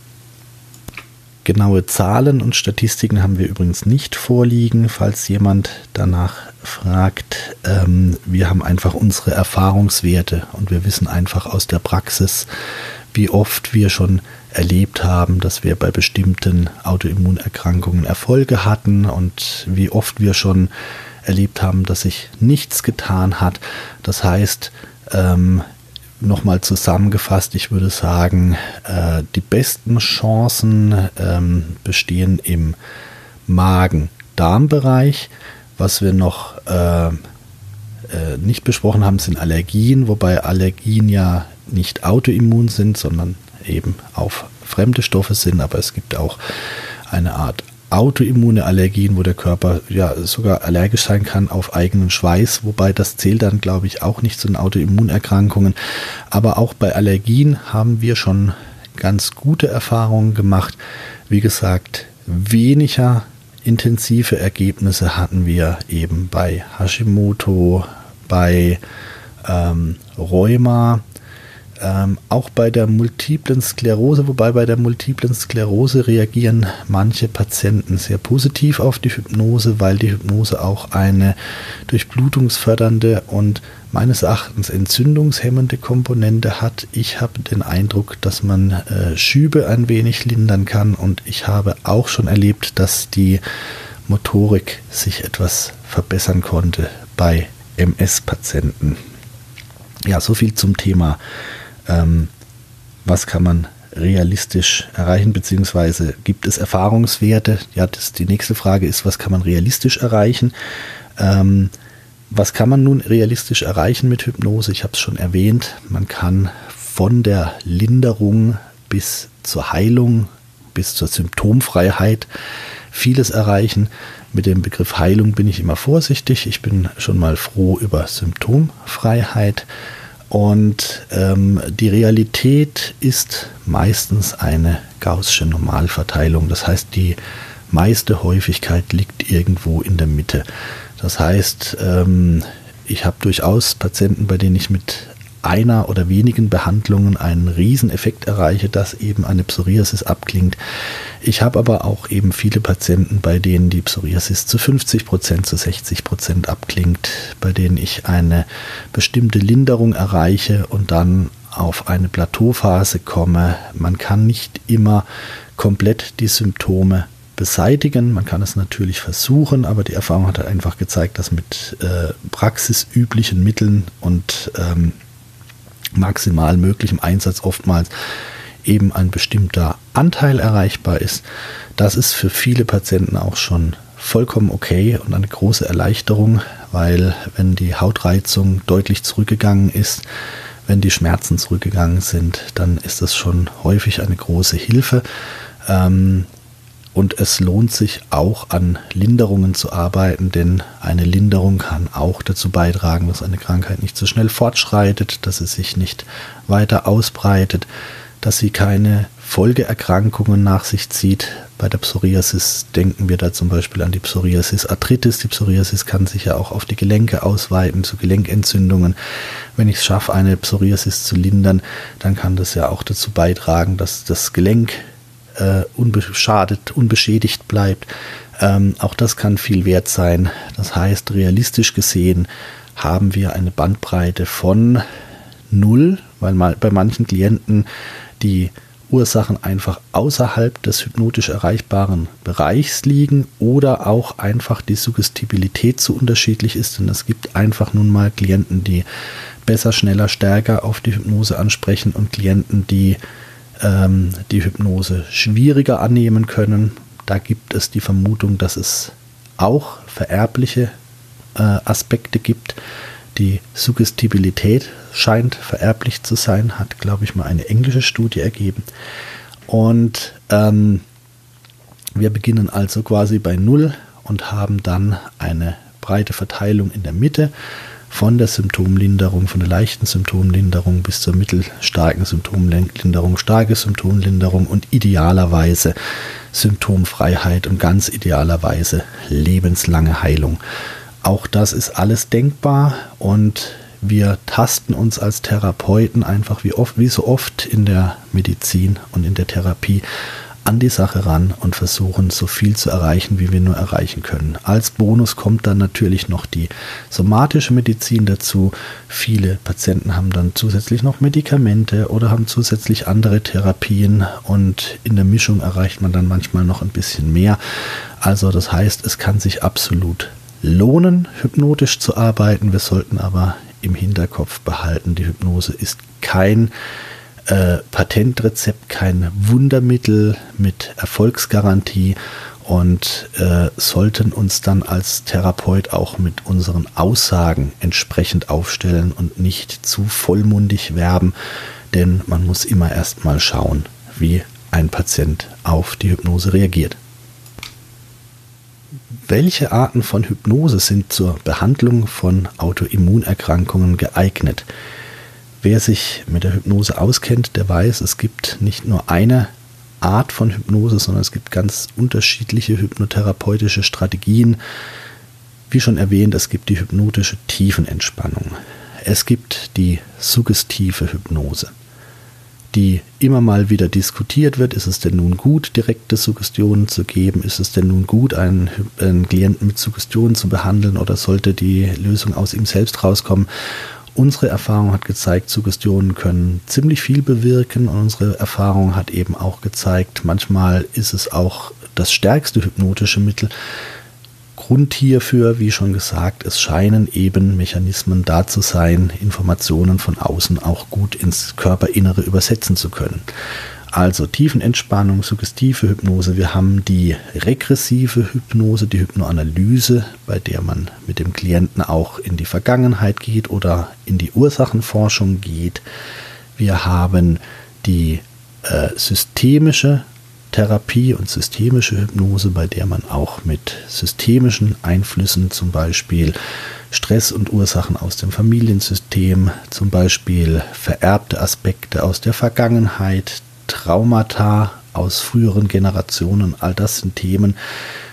Speaker 1: Genaue Zahlen und Statistiken haben wir übrigens nicht vorliegen, falls jemand danach fragt. Wir haben einfach unsere Erfahrungswerte und wir wissen einfach aus der Praxis, wie oft wir schon erlebt haben, dass wir bei bestimmten Autoimmunerkrankungen Erfolge hatten und wie oft wir schon erlebt haben, dass sich nichts getan hat. Das heißt, nochmal zusammengefasst, ich würde sagen, die besten Chancen bestehen im Magen-Darm-Bereich. Was wir noch nicht besprochen haben, sind Allergien, wobei Allergien ja nicht autoimmun sind, sondern eben auf fremde Stoffe sind, aber es gibt auch eine Art autoimmune Allergien, wo der Körper ja sogar allergisch sein kann auf eigenen Schweiß, wobei das zählt dann, glaube ich, auch nicht zu den Autoimmunerkrankungen. Aber auch bei Allergien haben wir schon ganz gute Erfahrungen gemacht. Wie gesagt, weniger intensive Ergebnisse hatten wir eben bei Hashimoto, bei Rheuma, auch bei der multiplen Sklerose, wobei bei der multiplen Sklerose reagieren manche Patienten sehr positiv auf die Hypnose, weil die Hypnose auch eine durchblutungsfördernde und meines Erachtens entzündungshemmende Komponente hat. Ich habe den Eindruck, dass man Schübe ein wenig lindern kann, und ich habe auch schon erlebt, dass die Motorik sich etwas verbessern konnte bei MS-Patienten. Ja, so viel zum Thema was kann man realistisch erreichen, beziehungsweise gibt es Erfahrungswerte? Ja, die nächste Frage ist, was kann man realistisch erreichen? Was kann man nun realistisch erreichen mit Hypnose? Ich habe es schon erwähnt, man kann von der Linderung bis zur Heilung, bis zur Symptomfreiheit vieles erreichen. Mit dem Begriff Heilung bin ich immer vorsichtig. Ich bin schon mal froh über Symptomfreiheit. Und die Realität ist meistens eine gaußsche Normalverteilung. Das heißt, die meiste Häufigkeit liegt irgendwo in der Mitte. Das heißt, ich habe durchaus Patienten, bei denen ich mit einer oder wenigen Behandlungen einen Rieseneffekt erreiche, dass eben eine Psoriasis abklingt. Ich habe aber auch eben viele Patienten, bei denen die Psoriasis zu 50%, zu 60% abklingt, bei denen ich eine bestimmte Linderung erreiche und dann auf eine Plateauphase komme. Man kann nicht immer komplett die Symptome beseitigen. Man kann es natürlich versuchen, aber die Erfahrung hat einfach gezeigt, dass mit praxisüblichen Mitteln und maximal möglichem Einsatz oftmals eben ein bestimmter Anteil erreichbar ist. Das ist für viele Patienten auch schon vollkommen okay und eine große Erleichterung, weil wenn die Hautreizung deutlich zurückgegangen ist, wenn die Schmerzen zurückgegangen sind, dann ist das schon häufig eine große Hilfe. Und es lohnt sich auch an Linderungen zu arbeiten, denn eine Linderung kann auch dazu beitragen, dass eine Krankheit nicht so schnell fortschreitet, dass sie sich nicht weiter ausbreitet, dass sie keine Folgeerkrankungen nach sich zieht. Bei der Psoriasis denken wir da zum Beispiel an die Psoriasis-Arthritis. Die Psoriasis kann sich ja auch auf die Gelenke ausweiten, zu Gelenkentzündungen. Wenn ich es schaffe, eine Psoriasis zu lindern, dann kann das ja auch dazu beitragen, dass das Gelenk unbeschädigt bleibt. Auch das kann viel wert sein. Das heißt, realistisch gesehen haben wir eine Bandbreite von 0, weil bei manchen Klienten die Ursachen einfach außerhalb des hypnotisch erreichbaren Bereichs liegen oder auch einfach die Suggestibilität zu unterschiedlich ist. Denn es gibt einfach nun mal Klienten, die besser, schneller, stärker auf die Hypnose ansprechen und Klienten, die die Hypnose schwieriger annehmen können. Da gibt es die Vermutung, dass es auch vererbliche Aspekte gibt. Die Suggestibilität scheint vererblich zu sein, hat, glaube ich, mal eine englische Studie ergeben. Und wir beginnen also quasi bei 0 und haben dann eine breite Verteilung in der Mitte von der Symptomlinderung, von der leichten Symptomlinderung bis zur mittelstarken Symptomlinderung, starke Symptomlinderung und idealerweise Symptomfreiheit und ganz idealerweise lebenslange Heilung. Auch das ist alles denkbar und wir tasten uns als Therapeuten einfach wie so oft in der Medizin und in der Therapie an die Sache ran und versuchen, so viel zu erreichen, wie wir nur erreichen können. Als Bonus kommt dann natürlich noch die somatische Medizin dazu. Viele Patienten haben dann zusätzlich noch Medikamente oder haben zusätzlich andere Therapien und in der Mischung erreicht man dann manchmal noch ein bisschen mehr. Also das heißt, es kann sich absolut lohnen, hypnotisch zu arbeiten. Wir sollten aber im Hinterkopf behalten, die Hypnose ist kein Patentrezept, kein Wundermittel mit Erfolgsgarantie und sollten uns dann als Therapeut auch mit unseren Aussagen entsprechend aufstellen und nicht zu vollmundig werben, denn man muss immer erst mal schauen, wie ein Patient auf die Hypnose reagiert. Welche Arten von Hypnose sind zur Behandlung von Autoimmunerkrankungen geeignet? Wer sich mit der Hypnose auskennt, der weiß, es gibt nicht nur eine Art von Hypnose, sondern es gibt ganz unterschiedliche hypnotherapeutische Strategien. Wie schon erwähnt, es gibt die hypnotische Tiefenentspannung. Es gibt die suggestive Hypnose, die immer mal wieder diskutiert wird. Ist es denn nun gut, direkte Suggestionen zu geben? Ist es denn nun gut, einen Klienten mit Suggestionen zu behandeln oder sollte die Lösung aus ihm selbst rauskommen? Unsere Erfahrung hat gezeigt, Suggestionen können ziemlich viel bewirken und unsere Erfahrung hat eben auch gezeigt, manchmal ist es auch das stärkste hypnotische Mittel. Grund hierfür, wie schon gesagt, es scheinen eben Mechanismen da zu sein, Informationen von außen auch gut ins Körperinnere übersetzen zu können. Also Tiefenentspannung, suggestive Hypnose. Wir haben die regressive Hypnose, die Hypnoanalyse, bei der man mit dem Klienten auch in die Vergangenheit geht oder in die Ursachenforschung geht. Wir haben die systemische Therapie und systemische Hypnose, bei der man auch mit systemischen Einflüssen, zum Beispiel Stress und Ursachen aus dem Familiensystem, zum Beispiel vererbte Aspekte aus der Vergangenheit, Traumata aus früheren Generationen, all das sind Themen,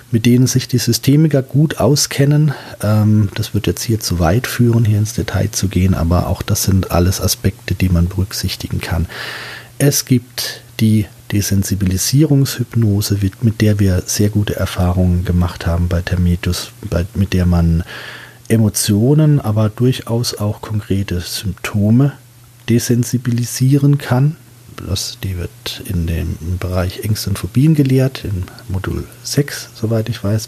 Speaker 1: mit denen sich die Systemiker gut auskennen. Das wird jetzt hier zu weit führen, hier ins Detail zu gehen, aber auch das sind alles Aspekte, die man berücksichtigen kann. Es gibt die Desensibilisierungshypnose, mit der wir sehr gute Erfahrungen gemacht haben bei Termetus, mit der man Emotionen, aber durchaus auch konkrete Symptome desensibilisieren kann. Die wird in dem Bereich Ängste und Phobien gelehrt, im Modul 6, soweit ich weiß.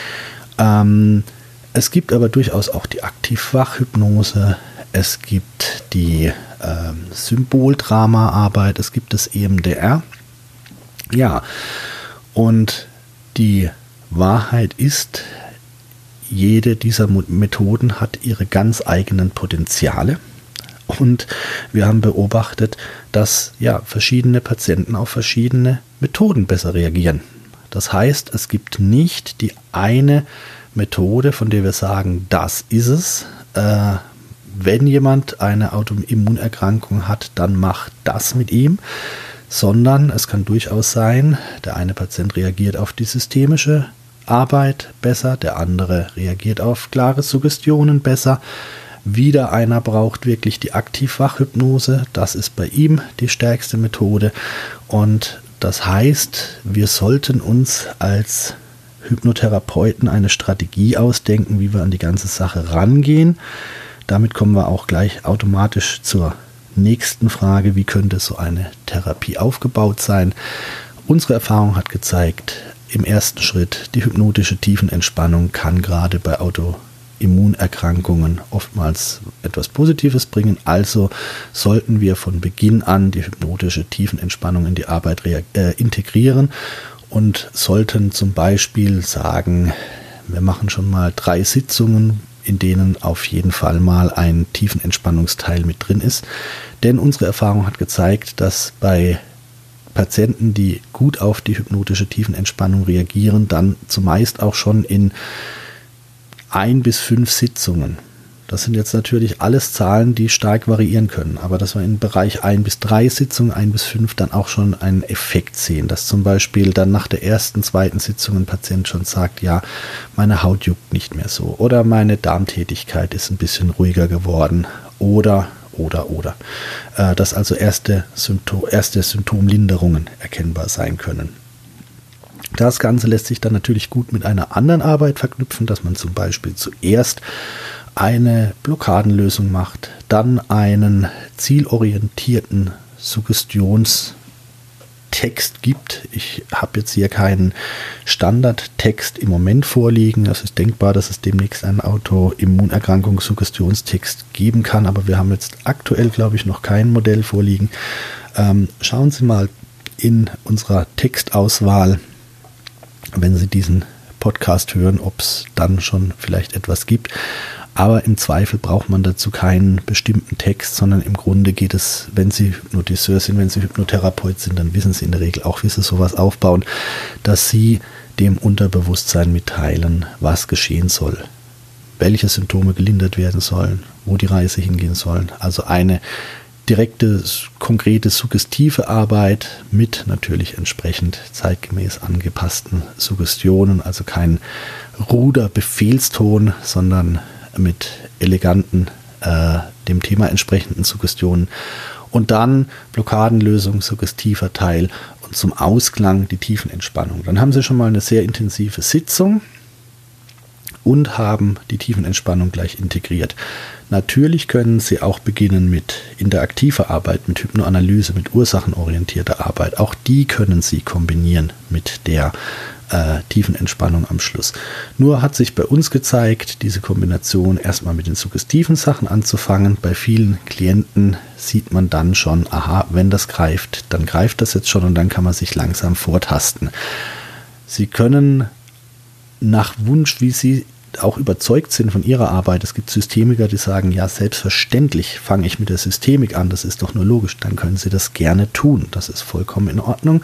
Speaker 1: Es gibt aber durchaus auch die Aktivwachhypnose, es gibt die Symboldramaarbeit, es gibt das EMDR. Ja, und die Wahrheit ist, jede dieser Methoden hat ihre ganz eigenen Potenziale. Und wir haben beobachtet, dass verschiedene Patienten auf verschiedene Methoden besser reagieren. Das heißt, es gibt nicht die eine Methode, von der wir sagen, das ist es. Wenn jemand eine Autoimmunerkrankung hat, dann macht das mit ihm. Sondern es kann durchaus sein, der eine Patient reagiert auf die systemische Arbeit besser, der andere reagiert auf klare Suggestionen besser. Wieder einer braucht wirklich die Aktivwachhypnose, das ist bei ihm die stärkste Methode. Und das heißt, wir sollten uns als Hypnotherapeuten eine Strategie ausdenken, wie wir an die ganze Sache rangehen. Damit kommen wir auch gleich automatisch zur nächsten Frage, wie könnte so eine Therapie aufgebaut sein? Unsere Erfahrung hat gezeigt, im ersten Schritt, die hypnotische Tiefenentspannung kann gerade bei Autoimmunerkrankungen oftmals etwas Positives bringen. Also sollten wir von Beginn an die hypnotische Tiefenentspannung in die Arbeit integrieren und sollten zum Beispiel sagen, wir machen schon mal 3 Sitzungen, in denen auf jeden Fall mal ein Tiefenentspannungsteil mit drin ist. Denn unsere Erfahrung hat gezeigt, dass bei Patienten, die gut auf die hypnotische Tiefenentspannung reagieren, dann zumeist auch schon in 1 bis 5 Sitzungen. Das sind jetzt natürlich alles Zahlen, die stark variieren können, aber dass wir im Bereich 1 bis 3 Sitzungen, 1 bis 5 dann auch schon einen Effekt sehen, dass zum Beispiel dann nach der ersten, zweiten Sitzung ein Patient schon sagt, ja, meine Haut juckt nicht mehr so oder meine Darmtätigkeit ist ein bisschen ruhiger geworden oder. Dass also erste Symptomlinderungen erkennbar sein können. Das Ganze lässt sich dann natürlich gut mit einer anderen Arbeit verknüpfen, dass man zum Beispiel zuerst eine Blockadenlösung macht, dann einen zielorientierten Suggestionstext gibt. Ich habe jetzt hier keinen Standardtext im Moment vorliegen. Es ist denkbar, dass es demnächst einen Autoimmunerkrankungssuggestionstext geben kann, aber wir haben jetzt aktuell, glaube ich, noch kein Modell vorliegen. Schauen Sie mal in unserer Textauswahl, wenn Sie diesen Podcast hören, ob es dann schon vielleicht etwas gibt. Aber im Zweifel braucht man dazu keinen bestimmten Text, sondern im Grunde geht es, wenn Sie Hypnotiseur sind, wenn Sie Hypnotherapeut sind, dann wissen Sie in der Regel auch, wie Sie sowas aufbauen, dass Sie dem Unterbewusstsein mitteilen, was geschehen soll, welche Symptome gelindert werden sollen, wo die Reise hingehen soll. Also eine direkte, konkrete, suggestive Arbeit mit natürlich entsprechend zeitgemäß angepassten Suggestionen, also kein ruder Befehlston, sondern mit eleganten, dem Thema entsprechenden Suggestionen. Und dann Blockadenlösung, suggestiver Teil und zum Ausklang die Tiefenentspannung. Dann haben Sie schon mal eine sehr intensive Sitzung und haben die Tiefenentspannung gleich integriert. Natürlich können Sie auch beginnen mit interaktiver Arbeit, mit Hypnoanalyse, mit ursachenorientierter Arbeit. Auch die können Sie kombinieren mit der Tiefenentspannung am Schluss. Nur hat sich bei uns gezeigt, diese Kombination erstmal mit den suggestiven Sachen anzufangen. Bei vielen Klienten sieht man dann schon, aha, wenn das greift, dann greift das jetzt schon und dann kann man sich langsam vortasten. Sie können nach Wunsch, wie Sie auch überzeugt sind von ihrer Arbeit. Es gibt Systemiker, die sagen, ja, selbstverständlich fange ich mit der Systemik an, das ist doch nur logisch, dann können Sie das gerne tun, das ist vollkommen in Ordnung.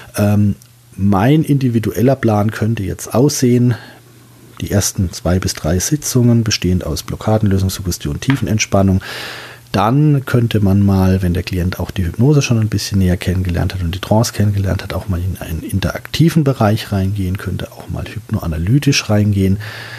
Speaker 1: Mein individueller Plan könnte jetzt aussehen, die ersten 2 bis 3 Sitzungen bestehend aus Blockadenlösung, Suggestion, Tiefenentspannung, Dann könnte man mal, wenn der Klient auch die Hypnose schon ein bisschen näher kennengelernt hat und die Trance kennengelernt hat, auch mal in einen interaktiven Bereich reingehen, könnte auch mal hypnoanalytisch reingehen.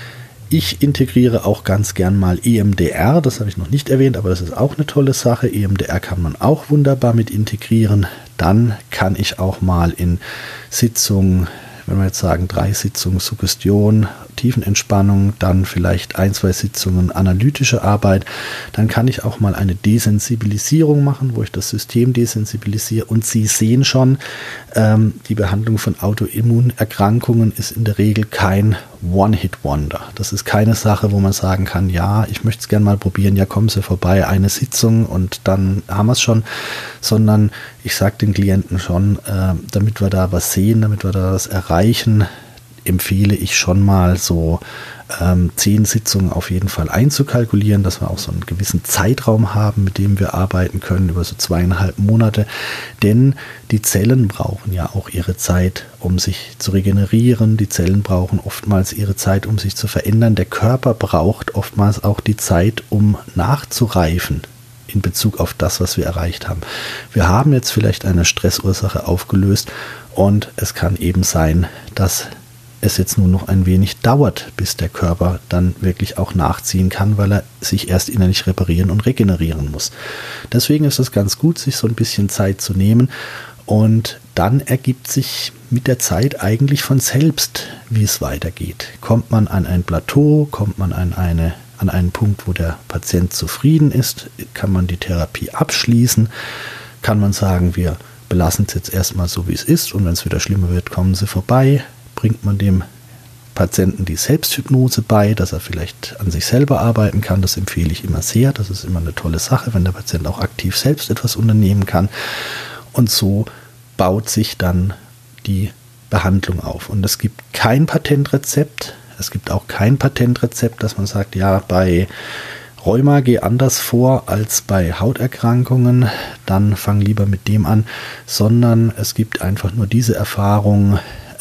Speaker 1: Ich integriere auch ganz gern mal EMDR, das habe ich noch nicht erwähnt, aber das ist auch eine tolle Sache. EMDR kann man auch wunderbar mit integrieren. Dann kann ich auch mal in Sitzungen, wenn wir jetzt sagen 3 Sitzungen Suggestion, Tiefenentspannung, dann vielleicht 1, 2 Sitzungen analytische Arbeit, dann kann ich auch mal eine Desensibilisierung machen, wo ich das System desensibilisiere. Und Sie sehen schon, die Behandlung von Autoimmunerkrankungen ist in der Regel kein One-Hit-Wonder. Das ist keine Sache, wo man sagen kann, ja, ich möchte es gerne mal probieren, ja, kommen Sie vorbei, eine Sitzung und dann haben wir es schon, sondern ich sage den Klienten schon, damit wir da was sehen, damit wir da was erreichen, empfehle ich schon mal so 10 Sitzungen auf jeden Fall einzukalkulieren, dass wir auch so einen gewissen Zeitraum haben, mit dem wir arbeiten können, über so 2,5 Monate. Denn die Zellen brauchen ja auch ihre Zeit, um sich zu regenerieren. Die Zellen brauchen oftmals ihre Zeit, um sich zu verändern. Der Körper braucht oftmals auch die Zeit, um nachzureifen in Bezug auf das, was wir erreicht haben. Wir haben jetzt vielleicht eine Stressursache aufgelöst und es kann eben sein, dass es jetzt nur noch ein wenig dauert, bis der Körper dann wirklich auch nachziehen kann, weil er sich erst innerlich reparieren und regenerieren muss. Deswegen ist es ganz gut, sich so ein bisschen Zeit zu nehmen und dann ergibt sich mit der Zeit eigentlich von selbst, wie es weitergeht. Kommt man an ein Plateau, kommt man an einen Punkt, wo der Patient zufrieden ist, kann man die Therapie abschließen, kann man sagen, wir belassen es jetzt erstmal so, wie es ist und wenn es wieder schlimmer wird, kommen Sie vorbei. Bringt man dem Patienten die Selbsthypnose bei, dass er vielleicht an sich selber arbeiten kann. Das empfehle ich immer sehr. Das ist immer eine tolle Sache, wenn der Patient auch aktiv selbst etwas unternehmen kann. Und so baut sich dann die Behandlung auf. Und es gibt kein Patentrezept. Es gibt auch kein Patentrezept, dass man sagt, ja, bei Rheuma geh anders vor als bei Hauterkrankungen, dann fang lieber mit dem an, sondern es gibt einfach nur diese Erfahrung.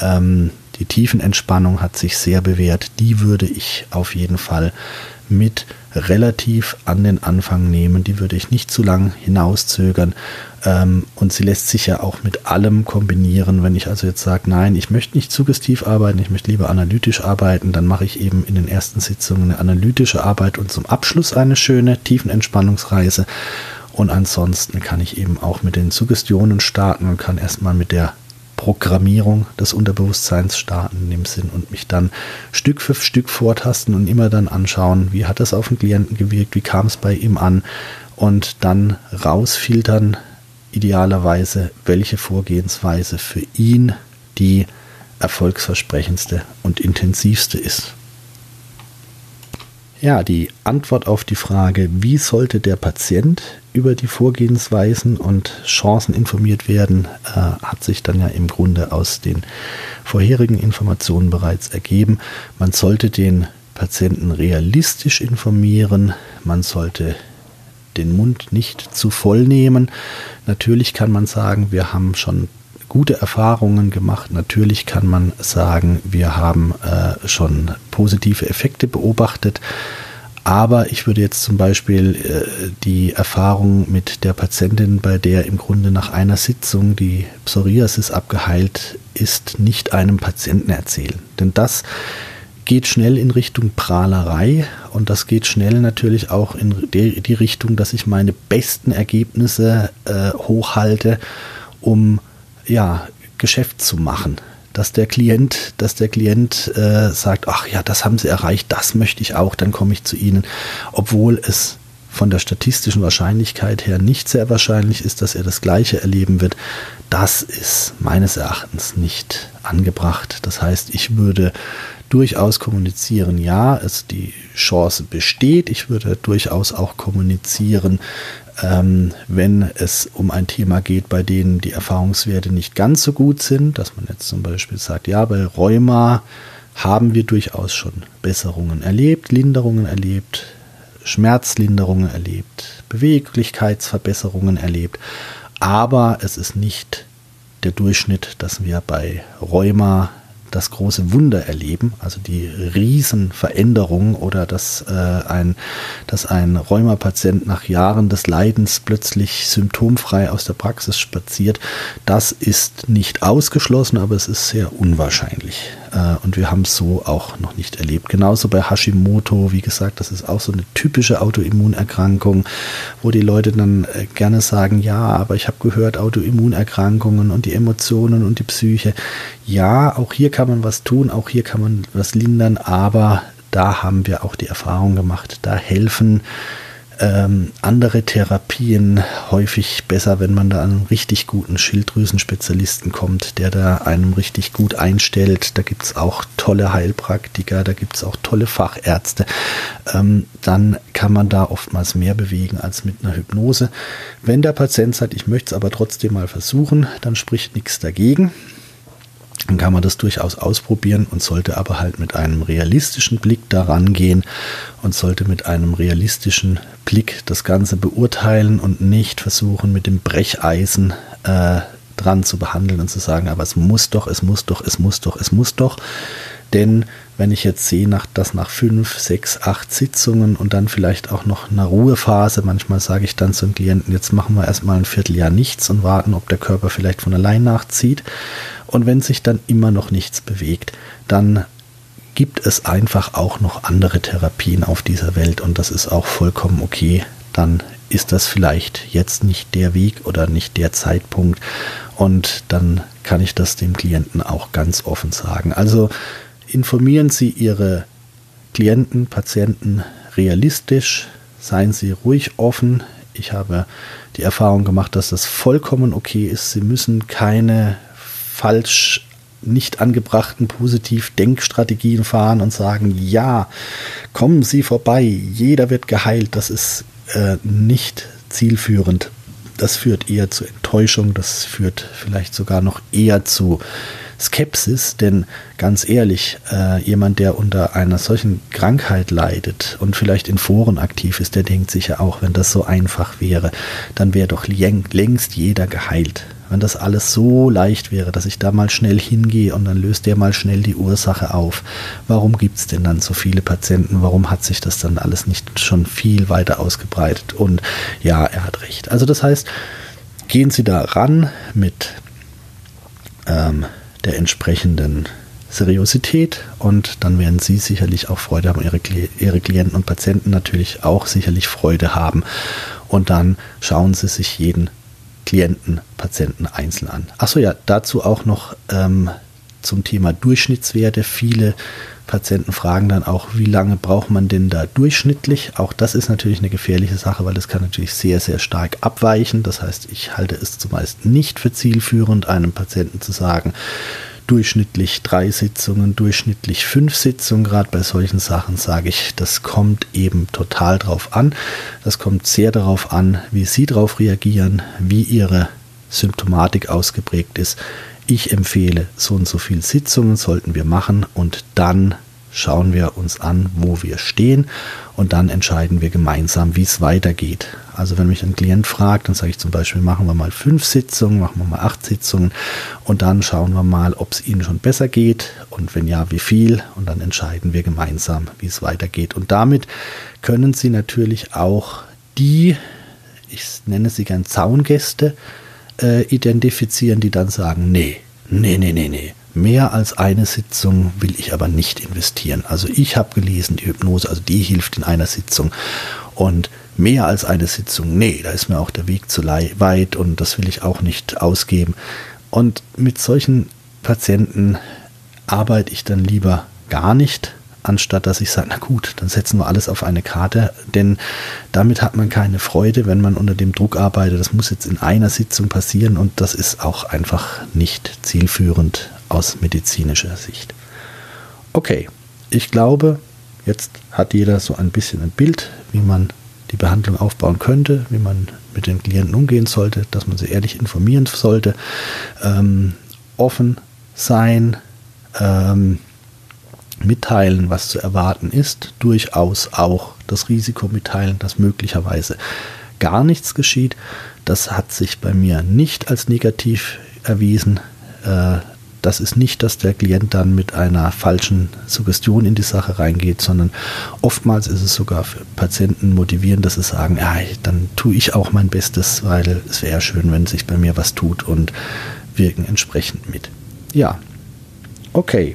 Speaker 1: Die Tiefenentspannung hat sich sehr bewährt. Die würde ich auf jeden Fall mit relativ an den Anfang nehmen. Die würde ich nicht zu lang hinauszögern. Und sie lässt sich ja auch mit allem kombinieren. Wenn ich also jetzt sage, nein, ich möchte nicht suggestiv arbeiten, ich möchte lieber analytisch arbeiten, dann mache ich eben in den ersten Sitzungen eine analytische Arbeit und zum Abschluss eine schöne Tiefenentspannungsreise. Und ansonsten kann ich eben auch mit den Suggestionen starten und kann erstmal mit der Programmierung des Unterbewusstseins starten in dem Sinn und mich dann Stück für Stück vortasten und immer dann anschauen, wie hat das auf den Klienten gewirkt, wie kam es bei ihm an und dann rausfiltern, idealerweise, welche Vorgehensweise für ihn die erfolgsversprechendste und intensivste ist. Ja, die Antwort auf die Frage, wie sollte der Patient über die Vorgehensweisen und Chancen informiert werden, hat sich dann ja im Grunde aus den vorherigen Informationen bereits ergeben. Man sollte den Patienten realistisch informieren, man sollte den Mund nicht zu voll nehmen. Natürlich kann man sagen, wir haben schon gute Erfahrungen gemacht. Natürlich kann man sagen, wir haben schon positive Effekte beobachtet. Aber ich würde jetzt zum Beispiel die Erfahrung mit der Patientin, bei der im Grunde nach einer Sitzung die Psoriasis abgeheilt ist, nicht einem Patienten erzählen. Denn das geht schnell in Richtung Prahlerei und das geht schnell natürlich auch in die Richtung, dass ich meine besten Ergebnisse hochhalte, um Geschäft zu machen, dass der Klient sagt, ach ja, das haben Sie erreicht, das möchte ich auch, dann komme ich zu Ihnen, obwohl es von der statistischen Wahrscheinlichkeit her nicht sehr wahrscheinlich ist, dass er das Gleiche erleben wird. Das ist meines Erachtens nicht angebracht. Das heißt, ich würde durchaus kommunizieren, ja, die Chance besteht. Ich würde durchaus auch kommunizieren, wenn es um ein Thema geht, bei dem die Erfahrungswerte nicht ganz so gut sind, dass man jetzt zum Beispiel sagt, ja, bei Rheuma haben wir durchaus schon Besserungen erlebt, Linderungen erlebt, Schmerzlinderungen erlebt, Beweglichkeitsverbesserungen erlebt, aber es ist nicht der Durchschnitt, dass wir bei Rheuma das große Wunder erleben, also die Riesenveränderung oder dass ein Rheumapatient nach Jahren des Leidens plötzlich symptomfrei aus der Praxis spaziert, das ist nicht ausgeschlossen, aber es ist sehr unwahrscheinlich. Und wir haben es so auch noch nicht erlebt. Genauso bei Hashimoto, wie gesagt, das ist auch so eine typische Autoimmunerkrankung, wo die Leute dann gerne sagen, ja, aber ich habe gehört, Autoimmunerkrankungen und die Emotionen und die Psyche. Ja, auch hier kann man was tun, auch hier kann man was lindern, aber da haben wir auch die Erfahrung gemacht, da helfen andere Therapien häufig besser, wenn man da an einen richtig guten Schilddrüsenspezialisten kommt, der da einem richtig gut einstellt. Da gibt es auch tolle Heilpraktiker, da gibt es auch tolle Fachärzte. Dann kann man da oftmals mehr bewegen als mit einer Hypnose. Wenn der Patient sagt, ich möchte es aber trotzdem mal versuchen, dann spricht nichts dagegen. Dann kann man das durchaus ausprobieren und sollte aber halt mit einem realistischen Blick daran gehen und sollte mit einem realistischen Blick das Ganze beurteilen und nicht versuchen, mit dem Brecheisen dran zu behandeln und zu sagen, aber es muss doch. Denn wenn ich jetzt sehe, dass nach 5, 6, 8 Sitzungen und dann vielleicht auch noch eine Ruhephase, manchmal sage ich dann zum Klienten, jetzt machen wir erstmal ein Vierteljahr nichts und warten, ob der Körper vielleicht von allein nachzieht. Und wenn sich dann immer noch nichts bewegt, dann gibt es einfach auch noch andere Therapien auf dieser Welt und das ist auch vollkommen okay. Dann ist das vielleicht jetzt nicht der Weg oder nicht der Zeitpunkt und dann kann ich das dem Klienten auch ganz offen sagen. Also informieren Sie Ihre Klienten, Patienten realistisch, seien Sie ruhig offen. Ich habe die Erfahrung gemacht, dass das vollkommen okay ist. Sie müssen keine falsch nicht angebrachten Positiv-Denkstrategien fahren und sagen, ja, kommen Sie vorbei, jeder wird geheilt. Das ist nicht zielführend. Das führt eher zu Enttäuschung, das führt vielleicht sogar noch eher zu Skepsis, denn ganz ehrlich, jemand, der unter einer solchen Krankheit leidet und vielleicht in Foren aktiv ist, der denkt sich ja auch, wenn das so einfach wäre, dann wäre doch längst jeder geheilt. Wenn das alles so leicht wäre, dass ich da mal schnell hingehe und dann löst der mal schnell die Ursache auf. Warum gibt es denn dann so viele Patienten? Warum hat sich das dann alles nicht schon viel weiter ausgebreitet? Und ja, er hat recht. Also das heißt, gehen Sie da ran mit der entsprechenden Seriosität und dann werden Sie sicherlich auch Freude haben, Ihre Klienten und Patienten natürlich auch sicherlich Freude haben und dann schauen Sie sich jeden Klienten, Patienten einzeln an. Achso, ja, dazu auch noch zum Thema Durchschnittswerte. Viele Patienten fragen dann auch, wie lange braucht man denn da durchschnittlich? Auch das ist natürlich eine gefährliche Sache, weil das kann natürlich sehr, sehr stark abweichen. Das heißt, ich halte es zumeist nicht für zielführend, einem Patienten zu sagen, durchschnittlich 3 Sitzungen, durchschnittlich 5 Sitzungen. Gerade bei solchen Sachen sage ich, das kommt eben total drauf an. Das kommt sehr darauf an, wie Sie darauf reagieren, wie Ihre Symptomatik ausgeprägt ist. Ich empfehle, so und so viele Sitzungen sollten wir machen und dann schauen wir uns an, wo wir stehen und dann entscheiden wir gemeinsam, wie es weitergeht. Also wenn mich ein Klient fragt, dann sage ich zum Beispiel, machen wir mal 5 Sitzungen, machen wir mal 8 Sitzungen und dann schauen wir mal, ob es Ihnen schon besser geht und wenn ja, wie viel und dann entscheiden wir gemeinsam, wie es weitergeht. Und damit können Sie natürlich auch die, ich nenne sie gern Zaungäste, identifizieren, die dann sagen, nee. Mehr als eine Sitzung will ich aber nicht investieren. Also ich habe gelesen, die Hypnose, also die hilft in einer Sitzung. Und mehr als eine Sitzung, nee, da ist mir auch der Weg zu weit und das will ich auch nicht ausgeben. Und mit solchen Patienten arbeite ich dann lieber gar nicht, anstatt dass ich sage, na gut, dann setzen wir alles auf eine Karte, denn damit hat man keine Freude, wenn man unter dem Druck arbeitet. Das muss jetzt in einer Sitzung passieren und das ist auch einfach nicht zielführend aus medizinischer Sicht. Okay, ich glaube, jetzt hat jeder so ein bisschen ein Bild, wie man die Behandlung aufbauen könnte, wie man mit den Klienten umgehen sollte, dass man sie ehrlich informieren sollte, offen sein, mitteilen, was zu erwarten ist, durchaus auch das Risiko mitteilen, dass möglicherweise gar nichts geschieht. Das hat sich bei mir nicht als negativ erwiesen. das ist nicht, dass der Klient dann mit einer falschen Suggestion in die Sache reingeht, sondern oftmals ist es sogar für Patienten motivierend, dass sie sagen, ja, dann tue ich auch mein Bestes, weil es wäre schön, wenn sich bei mir was tut, und wirken entsprechend mit. Ja, okay.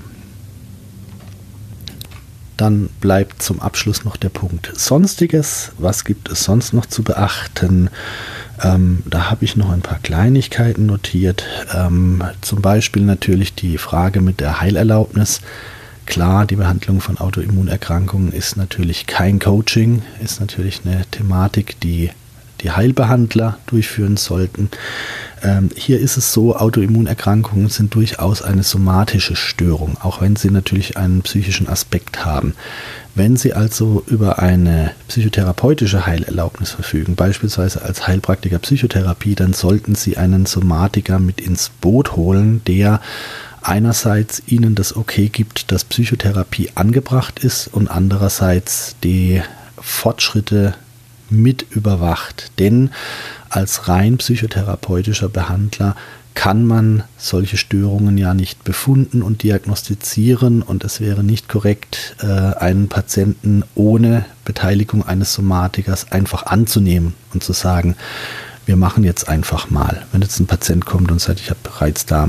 Speaker 1: Dann bleibt zum Abschluss noch der Punkt Sonstiges. Was gibt es sonst noch zu beachten? Da habe ich noch ein paar Kleinigkeiten notiert. Zum Beispiel natürlich die Frage mit der Heilerlaubnis. Klar, die Behandlung von Autoimmunerkrankungen ist natürlich kein Coaching, ist natürlich eine Thematik, die die Heilbehandler durchführen sollten. Hier ist es so, Autoimmunerkrankungen sind durchaus eine somatische Störung, auch wenn sie natürlich einen psychischen Aspekt haben. Wenn Sie also über eine psychotherapeutische Heilerlaubnis verfügen, beispielsweise als Heilpraktiker Psychotherapie, dann sollten Sie einen Somatiker mit ins Boot holen, der einerseits Ihnen das Okay gibt, dass Psychotherapie angebracht ist, und andererseits die Fortschritte mit überwacht. Denn als rein psychotherapeutischer Behandler kann man solche Störungen ja nicht befunden und diagnostizieren, und es wäre nicht korrekt, einen Patienten ohne Beteiligung eines Somatikers einfach anzunehmen und zu sagen, wir machen jetzt einfach mal. Wenn jetzt ein Patient kommt und sagt, ich habe Reizdarm,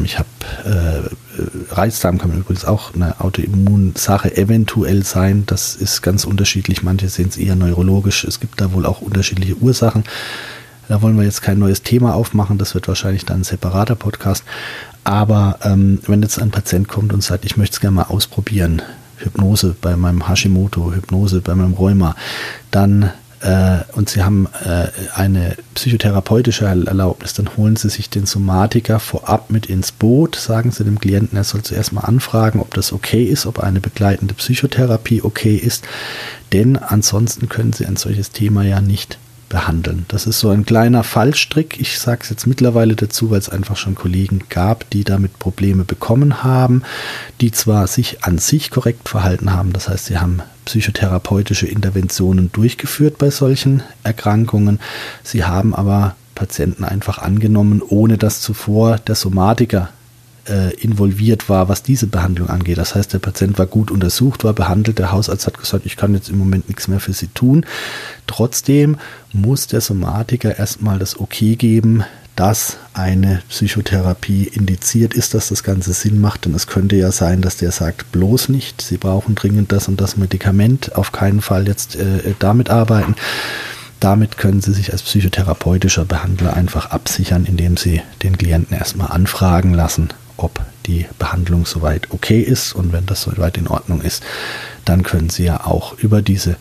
Speaker 1: Reizdarm kann übrigens auch eine Autoimmunsache eventuell sein, das ist ganz unterschiedlich, manche sehen es eher neurologisch, es gibt da wohl auch unterschiedliche Ursachen. Da wollen wir jetzt kein neues Thema aufmachen, das wird wahrscheinlich dann ein separater Podcast. Aber wenn jetzt ein Patient kommt und sagt, ich möchte es gerne mal ausprobieren, Hypnose bei meinem Hashimoto, Hypnose bei meinem Rheuma, dann und Sie haben eine psychotherapeutische Erlaubnis, dann holen Sie sich den Somatiker vorab mit ins Boot, sagen Sie dem Klienten, er soll zuerst mal anfragen, ob das okay ist, ob eine begleitende Psychotherapie okay ist, denn ansonsten können Sie ein solches Thema ja nicht behandeln. Das ist so ein kleiner Fallstrick. Ich sage es jetzt mittlerweile dazu, weil es einfach schon Kollegen gab, die damit Probleme bekommen haben, die zwar sich an sich korrekt verhalten haben, das heißt, sie haben psychotherapeutische Interventionen durchgeführt bei solchen Erkrankungen, sie haben aber Patienten einfach angenommen, ohne dass zuvor der Somatiker involviert war, was diese Behandlung angeht. Das heißt, der Patient war gut untersucht, war behandelt, der Hausarzt hat gesagt, ich kann jetzt im Moment nichts mehr für Sie tun. Trotzdem muss der Somatiker erstmal das Okay geben, dass eine Psychotherapie indiziert ist, dass das Ganze Sinn macht. Denn es könnte ja sein, dass der sagt, bloß nicht, Sie brauchen dringend das und das Medikament, auf keinen Fall jetzt damit arbeiten. Damit können Sie sich als psychotherapeutischer Behandler einfach absichern, indem Sie den Klienten erstmal anfragen lassen, ob die Behandlung soweit okay ist, und wenn das soweit in Ordnung ist, dann können Sie ja auch über diese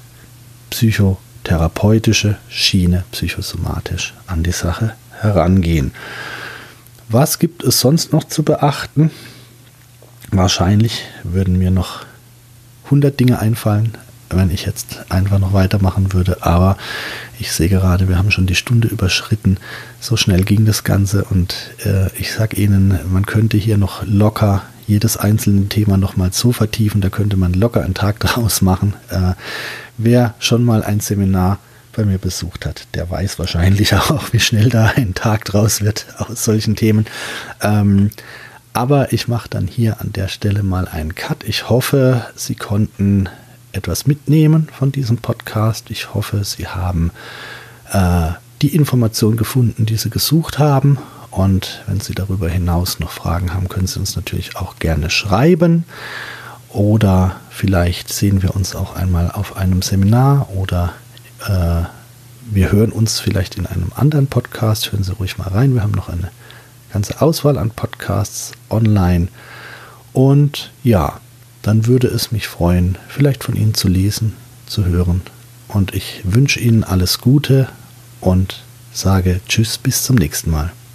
Speaker 1: psychotherapeutische Schiene psychosomatisch an die Sache herangehen. Was gibt es sonst noch zu beachten? Wahrscheinlich würden mir noch 100 Dinge einfallen, wenn ich jetzt einfach noch weitermachen würde, aber ich sehe gerade, wir haben schon die Stunde überschritten, so schnell ging das Ganze, und ich sage Ihnen, man könnte hier noch locker jedes einzelne Thema noch mal so vertiefen, da könnte man locker einen Tag draus machen. Wer schon mal ein Seminar bei mir besucht hat, der weiß wahrscheinlich auch, wie schnell da ein Tag draus wird aus solchen Themen. Aber ich mache dann hier an der Stelle mal einen Cut. Ich hoffe, Sie konnten etwas mitnehmen von diesem Podcast. Ich hoffe, Sie haben die Information gefunden, die Sie gesucht haben. Und wenn Sie darüber hinaus noch Fragen haben, können Sie uns natürlich auch gerne schreiben. Oder vielleicht sehen wir uns auch einmal auf einem Seminar, oder wir hören uns vielleicht in einem anderen Podcast. Hören Sie ruhig mal rein. Wir haben noch eine ganze Auswahl an Podcasts online. Und ja, dann würde es mich freuen, vielleicht von Ihnen zu lesen, zu hören. Und ich wünsche Ihnen alles Gute und sage Tschüss, bis zum nächsten Mal.